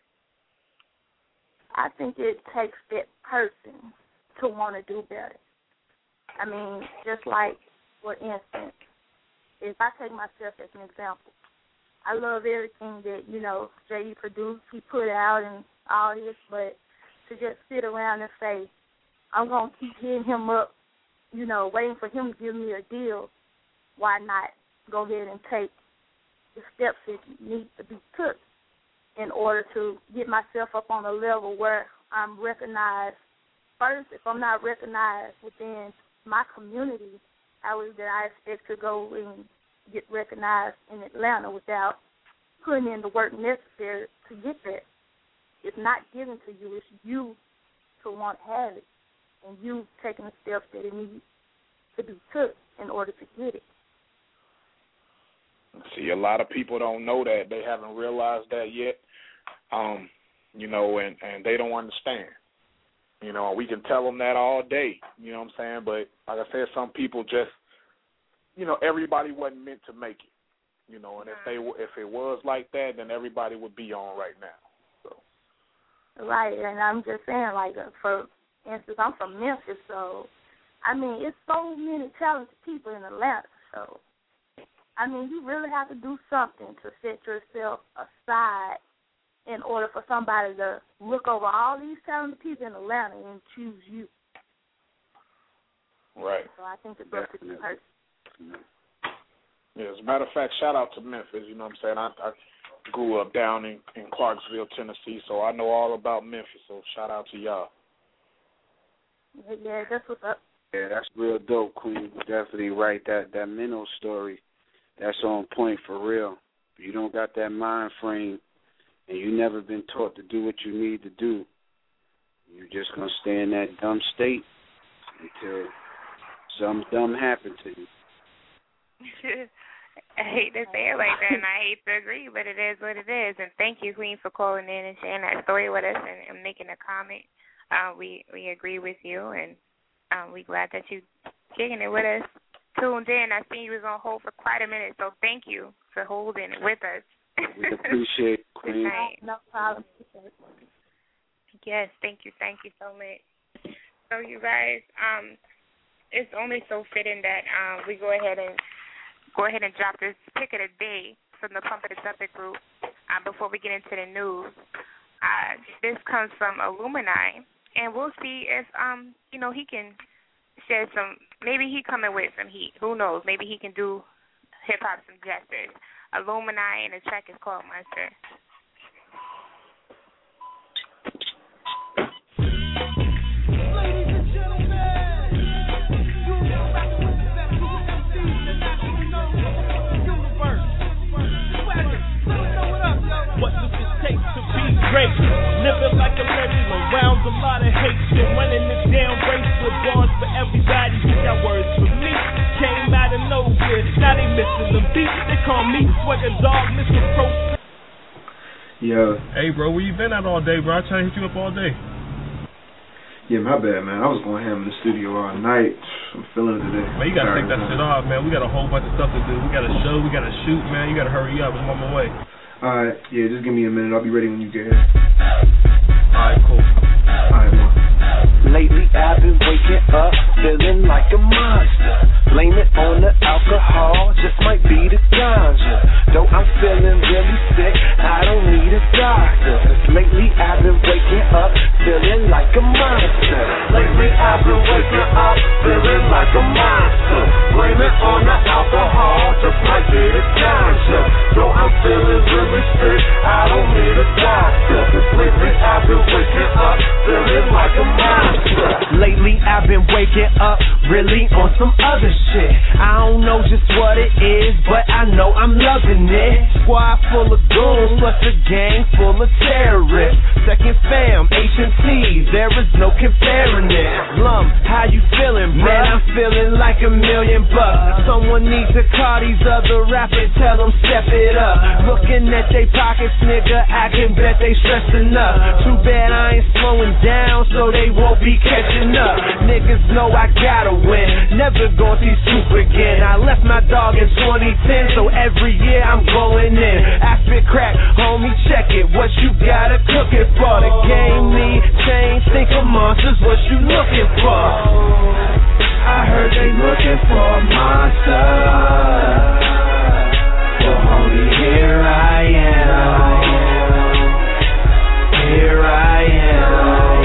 I think it takes that person to want to do better. I mean, just like for instance, if I take myself as an example, I love everything that, J.E. produced, he put out and all this, but to just sit around and say, I'm going to keep hitting him up, waiting for him to give me a deal, why not go ahead and take the steps that need to be took in order to get myself up on a level where I'm recognized. First, if I'm not recognized within my community, how is that I expect to go and get recognized in Atlanta without putting in the work necessary to get there? It's not given to you. It's you to want to have it, and you taking the steps that it needs to be took in order to get it. See, a lot of people don't know that. They haven't realized that yet, and they don't understand. We can tell them that all day, you know what I'm saying? But like I said, some people just, everybody wasn't meant to make it, and if it was like that, then everybody would be on right now. So. Right, and I'm just saying, like, for instance, I'm from Memphis, so, it's so many talented people in Atlanta, so, you really have to do something to set yourself aside in order for somebody to look over all these talented people in Atlanta and choose you. Right. So I think it's up to the person. Yeah, as a matter of fact, shout out to Memphis, you know what I'm saying? I grew up down in Clarksville, Tennessee, so I know all about Memphis, so shout out to y'all. Yeah, that's what's up. Yeah, that's real dope, Queen. Definitely right. That mental story, that's on point for real. If you don't got that mind frame and you never been taught to do what you need to do, you're just going to stay in that dumb state until something dumb happens to you. I hate to say it like that, and I hate to agree, but it is what it is. And thank you, Queen, for calling in and sharing that story with us and making a comment. We agree with you, and we're glad that you kicking it with us. Tuned in. I seen you was on hold for quite a minute, so thank you for holding it with us. We appreciate it, Queen. No problem. Yes, thank you so much. So you guys, it's only so fitting that we go ahead and drop this pick of the day from the Pump It Up It group before we get into the news. This comes from Illumini, and we'll see if he can share some. Maybe he coming with some heat. Who knows? Maybe he can do hip hop some gestures. Illumini, and the track is called Monster. What does it take to be great? Living like a legend around a lot of hate. Still running this damn race with bars for everybody. You got words for me. Came out of nowhere. Now they missing the beat. They call me Swagger Dog, Mr. Pro. Yo. Hey, bro, where you been at all day, bro? I try to hit you up all day. Yeah, my bad, man. I was going ham in the studio all night. I'm feeling it today. Man, you gotta take that shit off, man. We got a whole bunch of stuff to do. We got a show. We got to shoot, man. You gotta hurry up. I'm on my way. Alright, yeah, just give me a minute. I'll be ready when you get here. Alright, cool. Alright, man. Lately I've been waking up feeling like a monster. Blame it on the alcohol, just might be the ganja. Though I'm feeling really sick, I don't need a doctor. 'Cause lately I've been waking up feeling like a monster. Lately I've been waking up feeling like a monster. Blame it on the alcohol, just might be the ganja. Though I'm feeling really sick, I don't need a doctor. 'Cause lately I've been waking up feeling like a monster. Lately I've been waking up really on some other shit. I don't know just what it is, but I know I'm loving it. Squad full of goons, plus a gang full of terrorists. Second fam, H&T, there is no comparing it. Lum, how you feeling, bro? Man, I'm feeling like $1 million. Someone needs to call these other rappers, tell them step it up. Looking at they pockets, nigga, I can bet they stressing up. Too bad I ain't slowing down, so they won't be catching up. Niggas know I gotta win, never gonna see Soup again. I left my dog in 2010, so every year I'm going in. I spit crack, homie, check it. What you gotta cook it for? The game need change, think of monsters, what you looking for? I heard they looking for a monster. Well, homie, here I am. Here I am.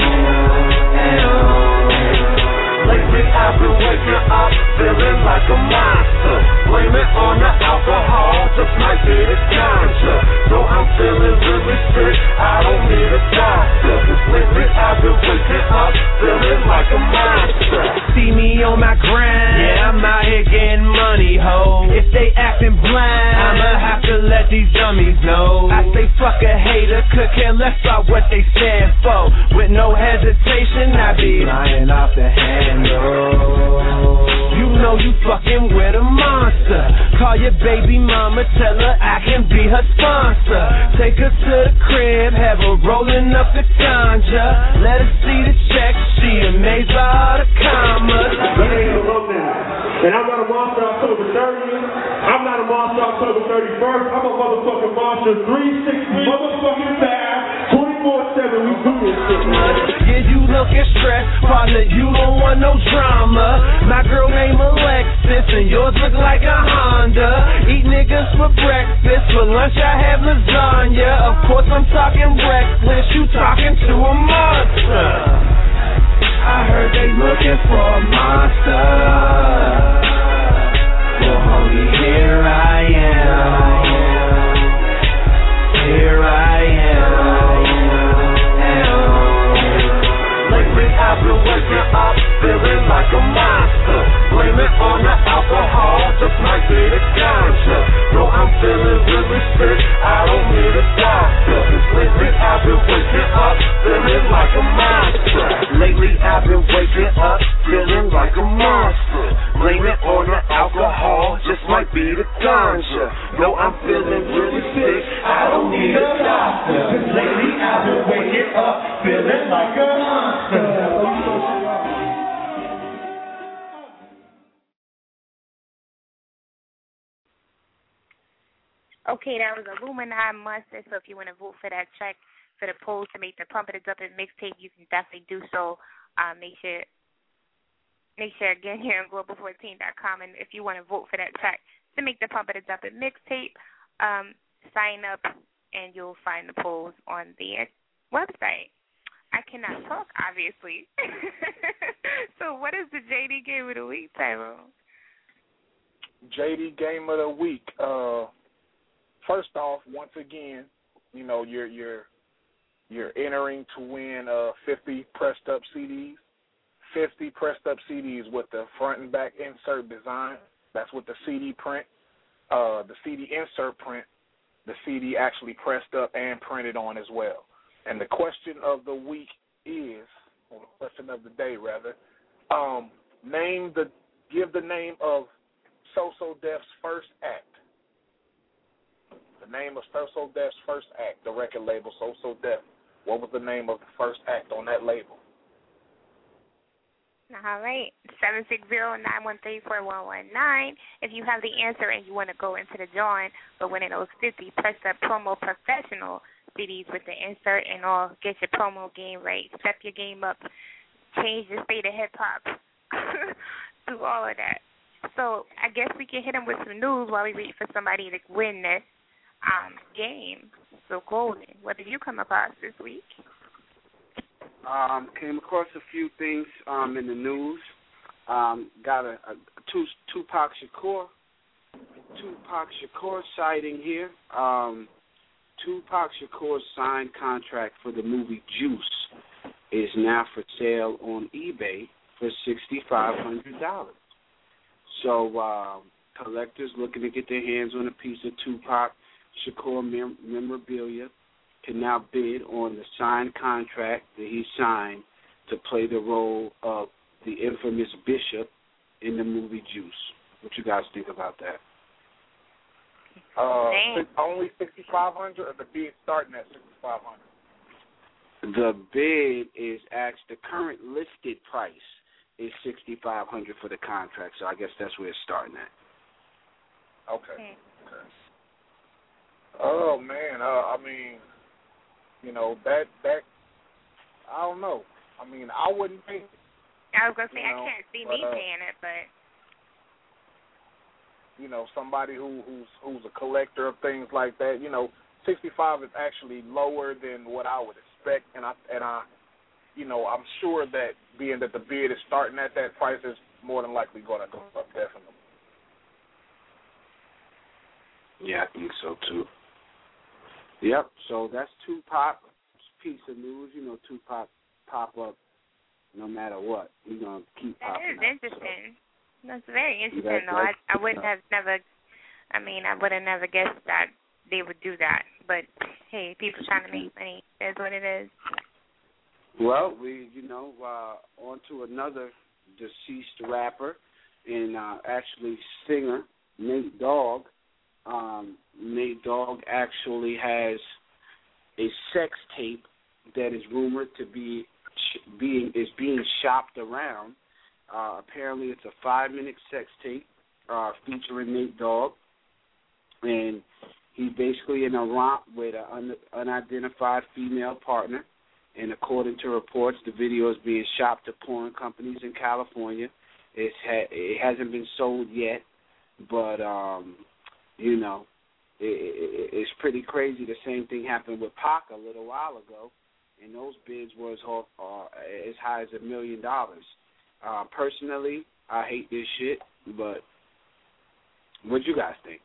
Lately I've been waking up feeling like a monster. Blame it on the alcohol, just might be the ganja. So I'm feeling really sick, I don't need a doctor. Lately I've been waking up feeling like a monster. See me on my grind, yeah, I'm out here getting money, ho. If they acting blind, I'ma have to let these dummies know. I say fuck a hater, could care less about what they stand for. With no hesitation, I be flying off the handle. You know you fucking with a monster. Call your baby mama, tell her I can be her sponsor. Take her to the crib, have her rolling up the ganja. Let her see the check, she amazed by all the commas. And I'm not a monster October 30th. I'm not a monster October 31st. I'm a motherfucking monster 360 motherfucking fast. 24/7, we do this shit, man. Yeah, you looking stressed, partner, you don't want no drama. My girl named Alexis, and yours look like a Honda. Eat niggas for breakfast, for lunch I have lasagna. Of course I'm talking reckless, you talking to a monster. I heard they looking for a monster. Well, homie, here I am. Here I am. Lately I've been waking up feeling like a monster. Blame it on the alcohol, just might be the ganja. No, I'm feeling really sick, I don't need a doctor. Lately I've been waking up feeling like a monster. Lately I've been waking up feeling like a monster. Blame it on the alcohol, just might be the ganja. No, I'm feeling really sick, I don't need a doctor. Lately I've been waking up feeling like a monster. Okay, that was Illuminati Monster. So if you want to vote for that track for the polls to make the Pump It Up and mixtape, you can definitely do so. Make sure again here on global14.com, and if you want to vote for that track to make the Pump It Up and mixtape, sign up and you'll find the polls on the website. I cannot talk, obviously. So what is the JD Game of the Week, Tyrone? JD Game of the Week. First off, once again, you know, you're entering to win 50 pressed up CDs. 50 pressed up CDs with the front and back insert design. That's with the CD print, the CD insert print, the CD actually pressed up and printed on as well. And the question of the week is, or the question of the day rather, give the name of So Def's first act. The name of So Def's first act, the record label So Def. What was the name of the first act on that label? All right, 760-913-4119. If you have the answer and you want to go into the drawing for winning those 50 press up promo professional CDs with the insert and all, get your promo game right, step your game up, change the state of hip hop, do all of that. So I guess we can hit them with some news while we wait for somebody to win this game. So Golden, what did you come across this week? Came across a few things in the news. Got a Tupac Shakur sighting here. Tupac Shakur's signed contract for the movie Juice is now for sale on eBay for $6,500. So collectors looking to get their hands on a piece of Tupac Shakur memorabilia can now bid on the signed contract that he signed to play the role of the infamous Bishop in the movie Juice. What you guys think about that? Only $6,500, or the bid starting at $6,500? The bid is the current listed price is $6,500 for the contract. So I guess that's where it's starting at. Okay. Oh man, I mean, you know that I don't know. I mean, I wouldn't pay I was gonna say I can't see me paying it, but somebody who's a collector of things like that, $65 is actually lower than what I would expect, and I'm sure that being that the bid is starting at that price is more than likely going to go up, definitely. Yeah, I think so too. Yep. So that's Tupac piece of news. Tupac pop up no matter what. He's gonna keep popping up. That is interesting. That's very interesting, though. I would have never. I would have never guessed that they would do that. But hey, people trying to make money. That's what it is. Well, on to another deceased rapper and actually singer, Nate Dogg. Nate Dogg actually has a sex tape that is rumored to be being shopped around. Apparently, it's a 5-minute sex tape featuring Nate Dogg, and he's basically in a romp with an unidentified female partner. And according to reports, the video is being shopped to porn companies in California. It hasn't been sold yet, but it's pretty crazy. The same thing happened with Pac a little while ago, and those bids were as high as $1 million. Personally, I hate this shit, but what do you guys think?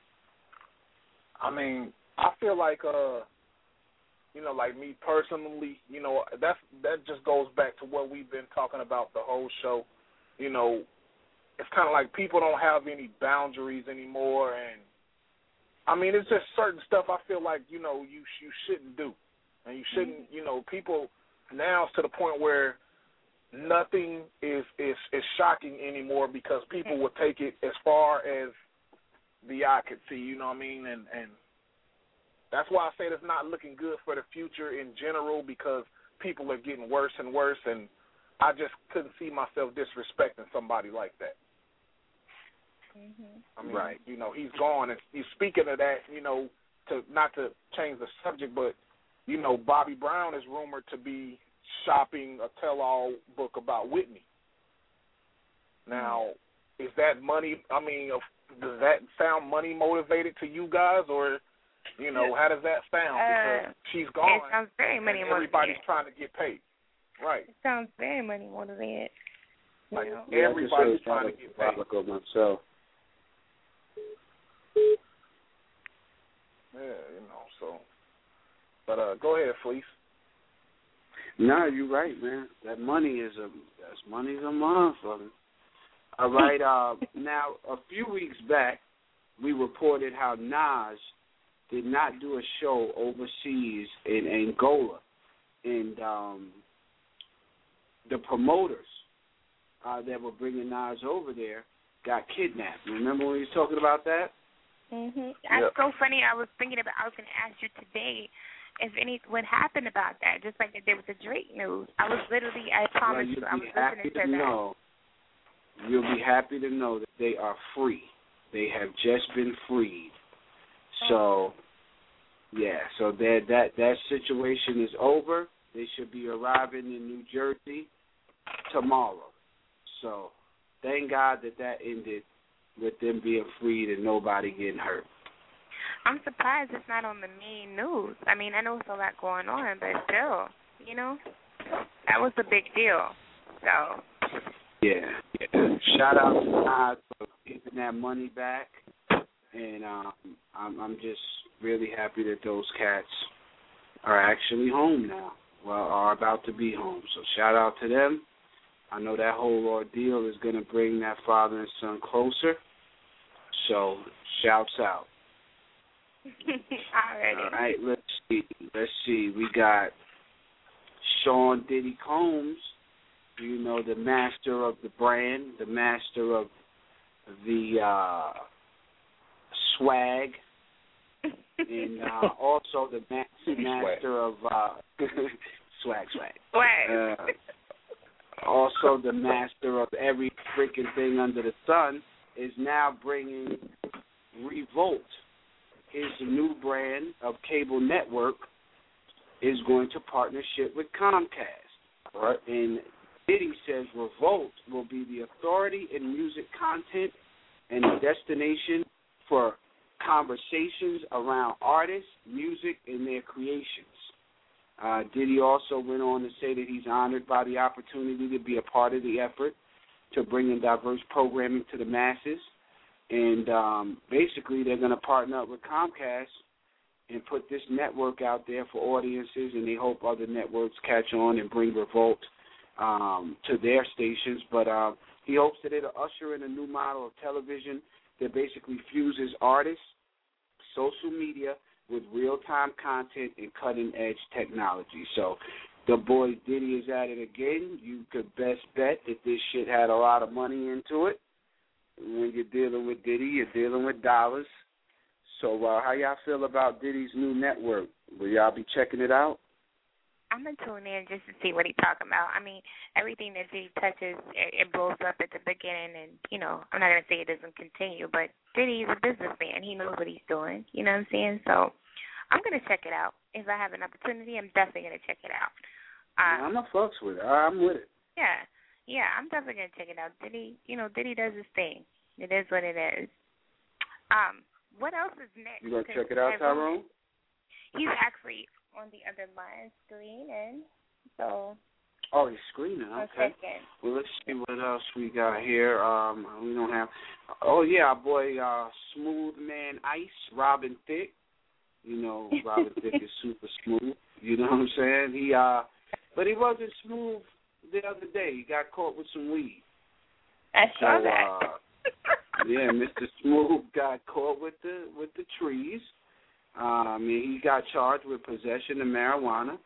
I feel like like me personally, that just goes back to what we've been talking about the whole show. It's kind of like people don't have any boundaries anymore, and it's just certain stuff I feel like you shouldn't do, and you shouldn't. People now it's to the point where nothing is shocking anymore because people will take it as far as the eye could see. And that's why I say it's not looking good for the future in general because people are getting worse and worse, and I just couldn't see myself disrespecting somebody like that. Right. He's gone, and he's speaking of that, to not to change the subject, but, Bobby Brown is rumored to be shopping a tell-all book about Whitney. Now, is that money, does that sound money motivated to you guys, or, how does that sound? Because she's gone, it sounds very money motivated. Everybody's trying to get paid. Right. It sounds very money motivated. Like, everybody's trying to get paid. Myself. Yeah, so. But go ahead, Fleece. No, you're right, man. That money's a motherfucker. All right. Now, a few weeks back, we reported how Nas did not do a show overseas in Angola, and the promoters that were bringing Nas over there got kidnapped. Remember when we was talking about that? That's so funny. I was going to ask you today what happened about that, just like there was a Drake news. I promise you, I was listening to that. You'll be happy to know that they are free. They have just been freed. So, so that situation is over. They should be arriving in New Jersey tomorrow. So, thank God that ended with them being freed and nobody getting hurt. I'm surprised it's not on the main news. I know it's a lot going on, but still, that was a big deal. So. Yeah. Shout out to Nas for giving that money back, and I'm just really happy that those cats are actually home now. Well, are about to be home. So shout out to them. I know that whole ordeal is going to bring that father and son closer. So shouts out. All right, let's see. We got Sean Diddy Combs, the master of the brand, the master of the swag, and also the master of swag. Also the master of every freaking thing under the sun is now bringing Revolt. His new brand of cable network is going to partnership with Comcast. Right. And Diddy says Revolt will be the authority in music content and a destination for conversations around artists, music, and their creations. Diddy also went on to say that he's honored by the opportunity to be a part of the effort to bring in diverse programming to the masses. And basically they're going to partner up with Comcast and put this network out there for audiences, and they hope other networks catch on and bring Revolt to their stations. But he hopes that it'll usher in a new model of television that basically fuses artists, social media, with real-time content and cutting-edge technology. So the boy Diddy is at it again. You could best bet that this shit had a lot of money into it. When you're dealing with Diddy, you're dealing with dollars. So how y'all feel about Diddy's new network? Will y'all be checking it out? I'm going to tune in just to see what he's talking about. I mean, everything that Diddy touches, it blows up at the beginning. And, you know, I'm not going to say it doesn't continue, but Diddy's a businessman. He knows what he's doing. You know what I'm saying? So I'm going to check it out. If I have an opportunity, I'm definitely going to check it out. I'm a fucks with it. I'm with it. Yeah, I'm definitely going to check it out. Diddy does his thing. It is what it is. What else is next? You going to check it out, Tyrone? He's actually on the other line screening. So. Oh, he's screening. Okay. Well, let's see what else we got here. We don't have. Oh yeah, our boy Smooth Man Ice, Robin Thicke. You know, Robin Thicke is super smooth. You know what I'm saying? But he wasn't smooth the other day. He got caught with some weed. I saw that. Yeah, Mr. Smooth got caught with the trees. He got charged with possession of marijuana.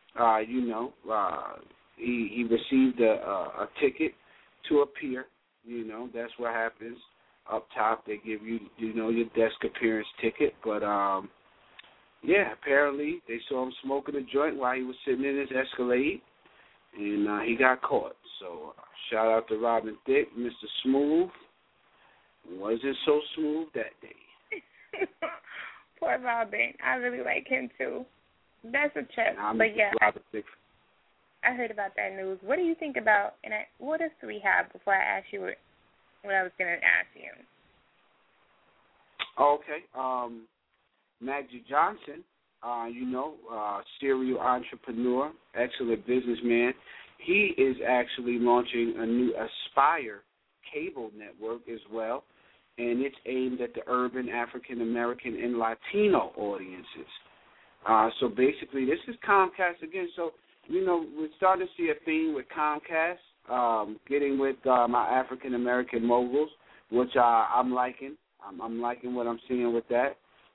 He received a ticket to appear. You know, that's what happens. Up top, they give you, your desk appearance ticket. But, apparently they saw him smoking a joint while he was sitting in his Escalade, and he got caught. So, shout out to Robin Thicke. Mr. Smooth wasn't so smooth that day. Poor Robin. I really like him, too. That's a trip. But, yeah, I heard about that news. What do you think about, what else do we have before I ask you what I was going to ask you? Okay. Magic Johnson, serial entrepreneur, excellent businessman. He is actually launching a new Aspire cable network as well, and it's aimed at the urban African American and Latino audiences. So basically, this is Comcast again. So, we're starting to see a theme with Comcast, getting with my African American moguls, which I'm liking. I'm liking what I'm seeing with that.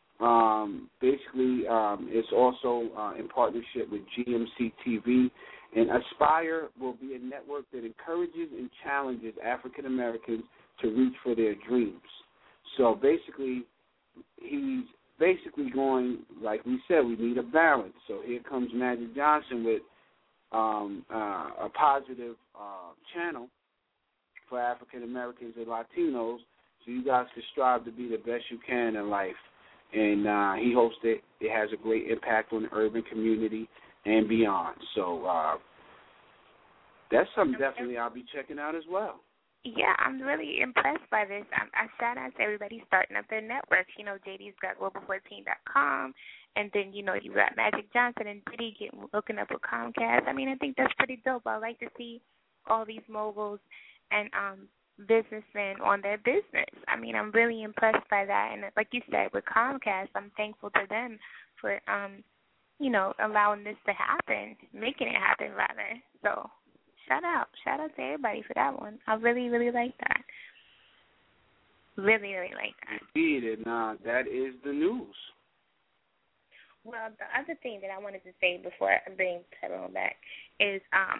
It's also in partnership with GMC TV. And Aspire will be a network that encourages and challenges African Americans to reach for their dreams. So basically, he's going, like we said, we need a balance. So here comes Magic Johnson with a positive channel for African Americans and Latinos, so you guys can strive to be the best you can in life. And he hopes that it has a great impact on the urban community and beyond. So that's something definitely I'll be checking out as well. Yeah, I'm really impressed by this. I shout out to everybody starting up their networks. JD's got Global14.com, and then, you got Magic Johnson and Diddy hooking up with Comcast. I think that's pretty dope. I like to see all these moguls and businessmen on their business. I'm really impressed by that. And like you said, with Comcast, I'm thankful to them for, allowing this to happen, making it happen, rather. So shout out to everybody for that one. I really, really like that. Really, really like that. Indeed, and that is the news. Well, the other thing that I wanted to say before I bring Tyrone back is,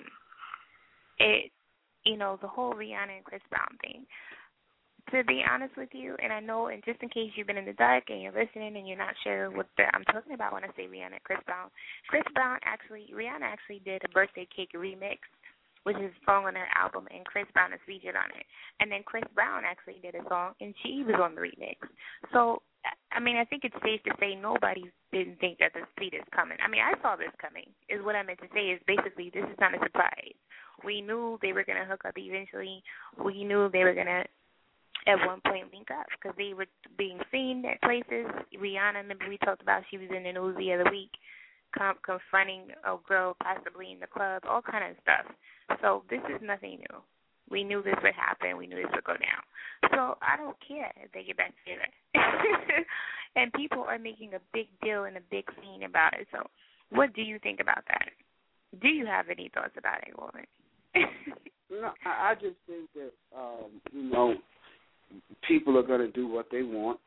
the whole Rihanna and Chris Brown thing. To be honest with you, and I know, and just in case you've been in the dark and you're listening and you're not sure what I'm talking about when I say Rihanna and Chris Brown, Rihanna actually did a Birthday Cake remix, which is a song on her album, and Chris Brown is featured on it. And then Chris Brown actually did a song, and she was on the remix. So I mean, I think it's safe to say nobody didn't think that the speed is coming. I mean, I saw this coming, is what I meant to say, is basically this is not a surprise. We knew they were going to hook up eventually. We knew they were going to, at one point, link up because they were being seen at places. Rihanna, remember we talked about, she was in the news the other week confronting a girl possibly in the club, all kind of stuff. So this is nothing new. We knew this would happen. We knew this would go down. So I don't care if they get back together. And people are making a big deal and a big scene about it. So what do you think about that? Do you have any thoughts about it, woman? No, I just think that, people are going to do what they want.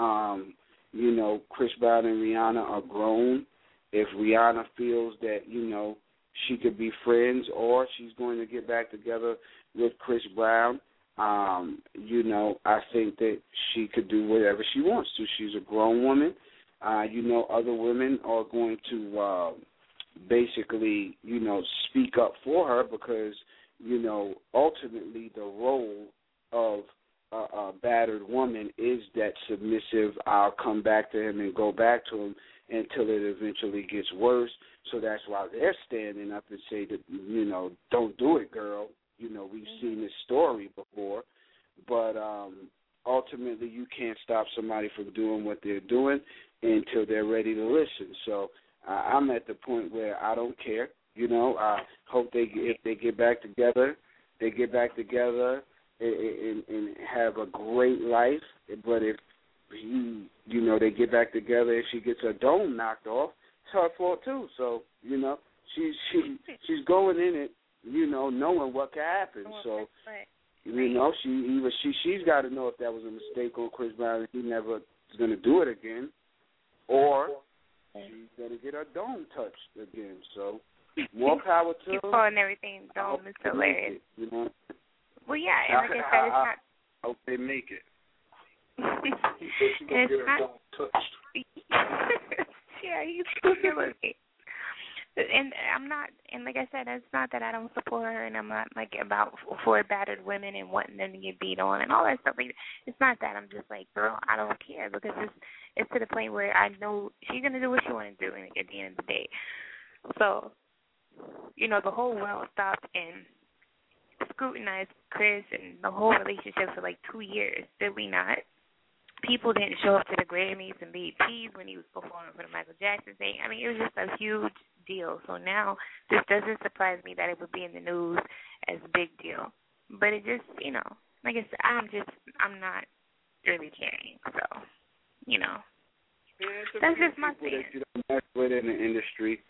Chris Brown and Rihanna are grown. If Rihanna feels that, she could be friends or she's going to get back together with Chris Brown, I think that she could do whatever she wants to. She's a grown woman. Other women are going to basically, speak up for her because, ultimately the role of a battered woman is that submissive, I'll come back to him and go back to him until it eventually gets worse. So that's why they're standing up and say that, don't do it, girl. We've seen this story before. But ultimately you can't stop somebody from doing what they're doing until they're ready to listen. So I'm at the point where I don't care. I hope if they get back together, they get back together and have a great life. But if they get back together and she gets her dome knocked off, it's her fault too. So, she's going in it, knowing what can happen. So, she's got to know if that was a mistake on Chris Brown and he never is going to do it again, or she's going to get her dome touched again. So, more power to her. Calling everything dome is hilarious. Well, yeah, and like I said, it's not. I hope they make it. It's not. Yeah, he's looking. And I'm not, and like I said, it's not that I don't support her, and I'm not like about for battered women and wanting them to get beat on and all that stuff. Like, it's not that. I'm just like, girl, I don't care because it's to the point where I know she's gonna do what she want to do, and at the end of the day, so the whole world stopped and scrutinized Chris and the whole relationship for like 2 years. Did we not? People didn't show up to the Grammys and BETs when he was performing for the Michael Jackson thing. I mean, it was just a huge deal. So now this doesn't surprise me that it would be in the news as a big deal. But it just, like I said, I'm not really caring. So, that's just my thing. That you don't mess with in the industry.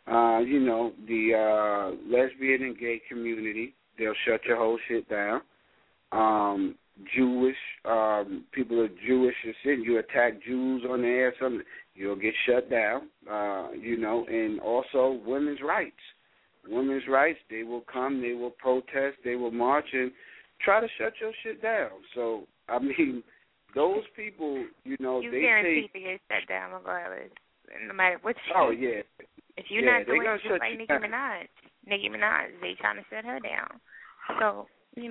The lesbian and gay community, they'll shut your whole shit down. Jewish, people are Jewish, you attack Jews on the air, something, you'll get shut down, and also women's rights. Women's rights, they will come, they will protest, they will march and try to shut your shit down. So, I mean, those people, you they guarantee to get shut down regardless, no matter what you do. Oh, yeah. If you're not doing it, just like Nicki Minaj, they trying to shut her down. So,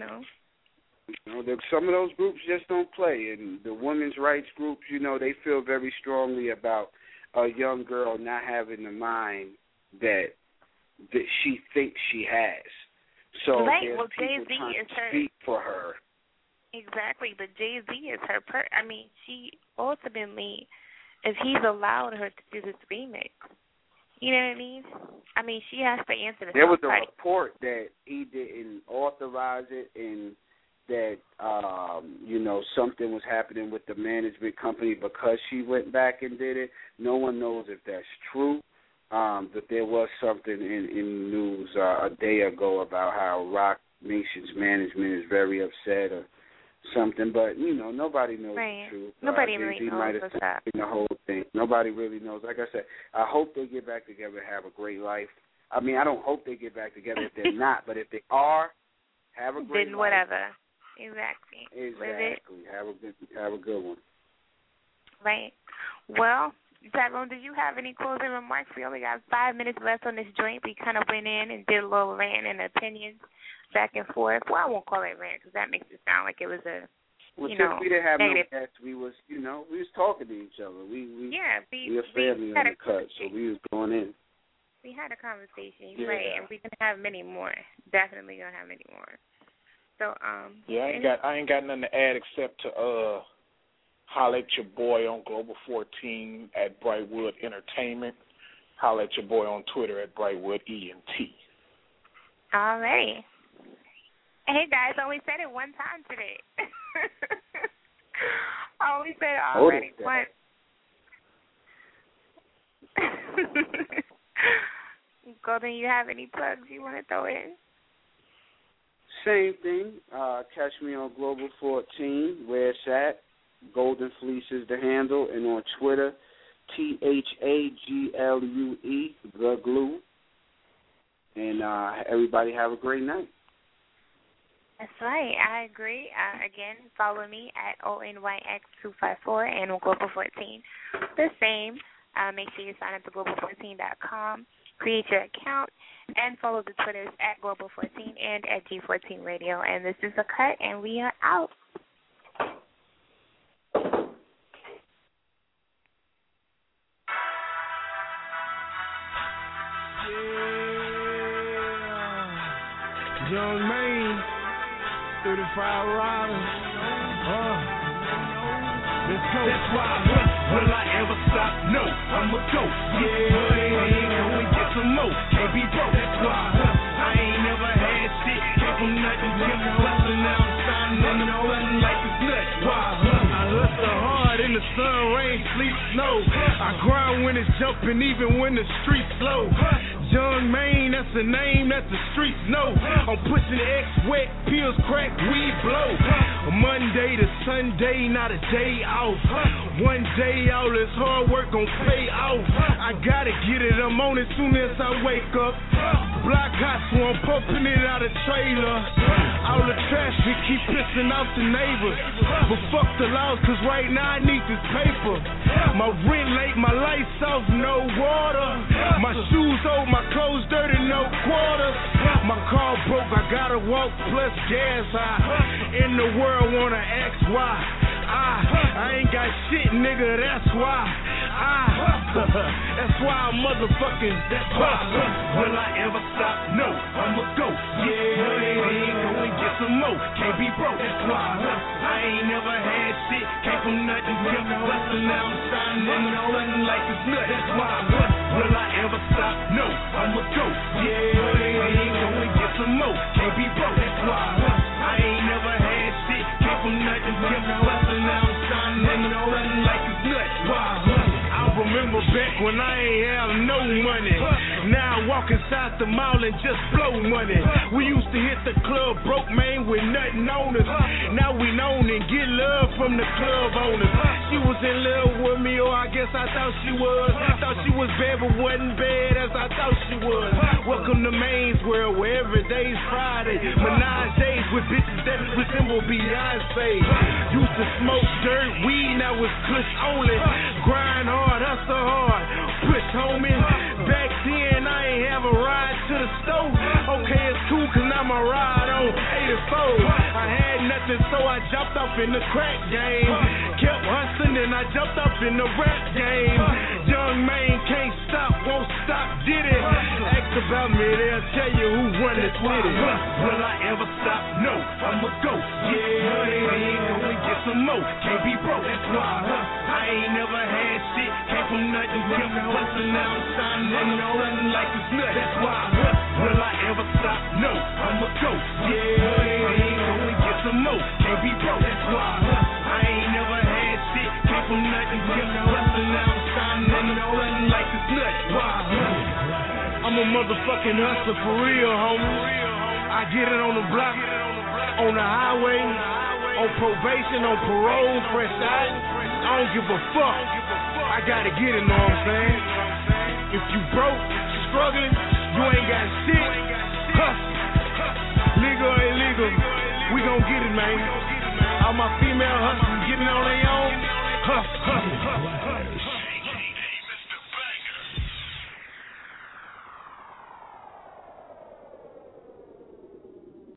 some of those groups just don't play, and the women's rights groups, they feel very strongly about a young girl not having the mind that she thinks she has. So there's people trying to speak for her. Exactly, but Jay-Z is her she ultimately, if he's allowed her to do this remix, you know what I mean? I mean, she has to answer the There was a report that he didn't authorize it and that, something was happening with the management company because she went back and did it. No one knows if that's true, but there was something in the news a day ago about how Roc Nation's management is very upset or something, but, nobody knows the truth. Nobody really knows what's up. The whole thing. Nobody really knows. Like I said, I hope they get back together and have a great life. I mean, I don't hope they get back together if they're not, but if they are, have a great then life. whatever. Exactly. Have a good one. Right. Well, Tyrone, did you have any closing remarks? We only got 5 minutes left on this joint. We kind of went in and did a little rant and opinions back and forth. Well, I won't call it rant because that makes it sound like it was a Well, you since know, we didn't have negative. no guests, we was talking to each other. We a family had on the cut, so we was going in. We had a conversation, Yeah. right? And we can have many more. Definitely gonna have many more. So Yeah, I ain't got nothing to add except to holler at your boy on Global 14 at Brightwood Entertainment. Holler at your boy on Twitter at Brightwood ENT. All right. Hey guys, I only said it one time today. I only said it already once. Golden, you have any plugs you want to throw in? Same thing. Catch me on Global 14, where it's at. Golden Fleece is the handle, and on Twitter, THAGLUE, The Glue. And everybody have a great night. That's right. I agree. Again, follow me at ONYX254 and on Global 14. The same. Make sure you sign up to Global14.com, create your account, and follow the Twitters at Global14 and at G14 Radio. And this is The Cut, and we are out. Young man, 35 riders. Let's go. That's why, will I ever stop? No, I'ma go. Yeah, gonna get some more. Can't be broke. That's why, I ain't never had shit. Came from nothing, kept bustin', now I'm shining on the button like it's nuts. Why, I hustle hard in the sun, rain, sleet, snow. I grind when it's jumping, even when the streets slow. Young Maine, that's the name that the streets know. I'm pushing the X wet, pills crack, weed blow. Monday to Sunday, not a day off. One day out, this hard work gon' pay off. I gotta get it, I'm on it soon as I wake up. Block hot, so I'm pumping it out of trailer. All the traffic keep pissing off the neighbors. But fuck the laws, cause right now I need this paper. My rent late, my lights off, no water. My shoes old, my clothes dirty, no quarters. My car broke, I gotta walk plus gas high. In the world wanna ask why. I ain't got shit, nigga, that's why. That's why I'm motherfucking. That's why, will I ever stop? No, I'ma go. Yeah, gonna get some more. Can't be broke. That's why, I ain't never had shit. Came from nothing, kept bustin', now I'm shining on the button like it's nuts. That's why, will I ever stop? No, I'ma go. Yeah, gonna get some more. Can't be broke. That's why, I ain't never had shit. Came from nothing, kept bustin', now I'm shining on the button like it's nuts. Why? I remember back when I ain't have no money. Now I walk inside the mall and just blow money. We used to hit the club broke, man, with nothing on us. Now we known and get love from the club owners. She was in love with me, or I guess I thought she was. Thought she was bad, but wasn't bad as I thought she was. Welcome to Maine's world, where every day's Friday. Menage days with bitches that resemble Beyonce. Used to smoke dirt, weed, now it's kush only. Grind hard, hustle hard, push homie. Back then I ain't have a ride to the store. Okay, it's cool cause now my ride on 84. I had nothing so I jumped off in the crack game. Kept hustling and I jumped off in the rap game. Young man can't stop, won't stop, did it. Ask about me, they'll tell you who run the city. Will I ever stop? No, I'ma go. Yeah, gonna get some more. Can't be broke. That's why I ain't never had shit. Came from nothing, kept bustin', now I'm shining on the button like it's nuts. That's why, will I ever stop? No, I'ma go. Yeah, gonna get some more. Can't be broke. That's why I ain't never had shit. Came from nothing, kept bustin', now I'm shining on the button like it's nuts. Why? I'm a motherfucking hustler for real, homie. I get it on the block, on the highway, on probation, on parole, fresh out. I don't give a fuck. I gotta get it, know what I'm saying? If you broke, struggling, you ain't got shit, hustle. Legal or illegal, we gon' get it, man. All my female hustlers getting on their own, hustle.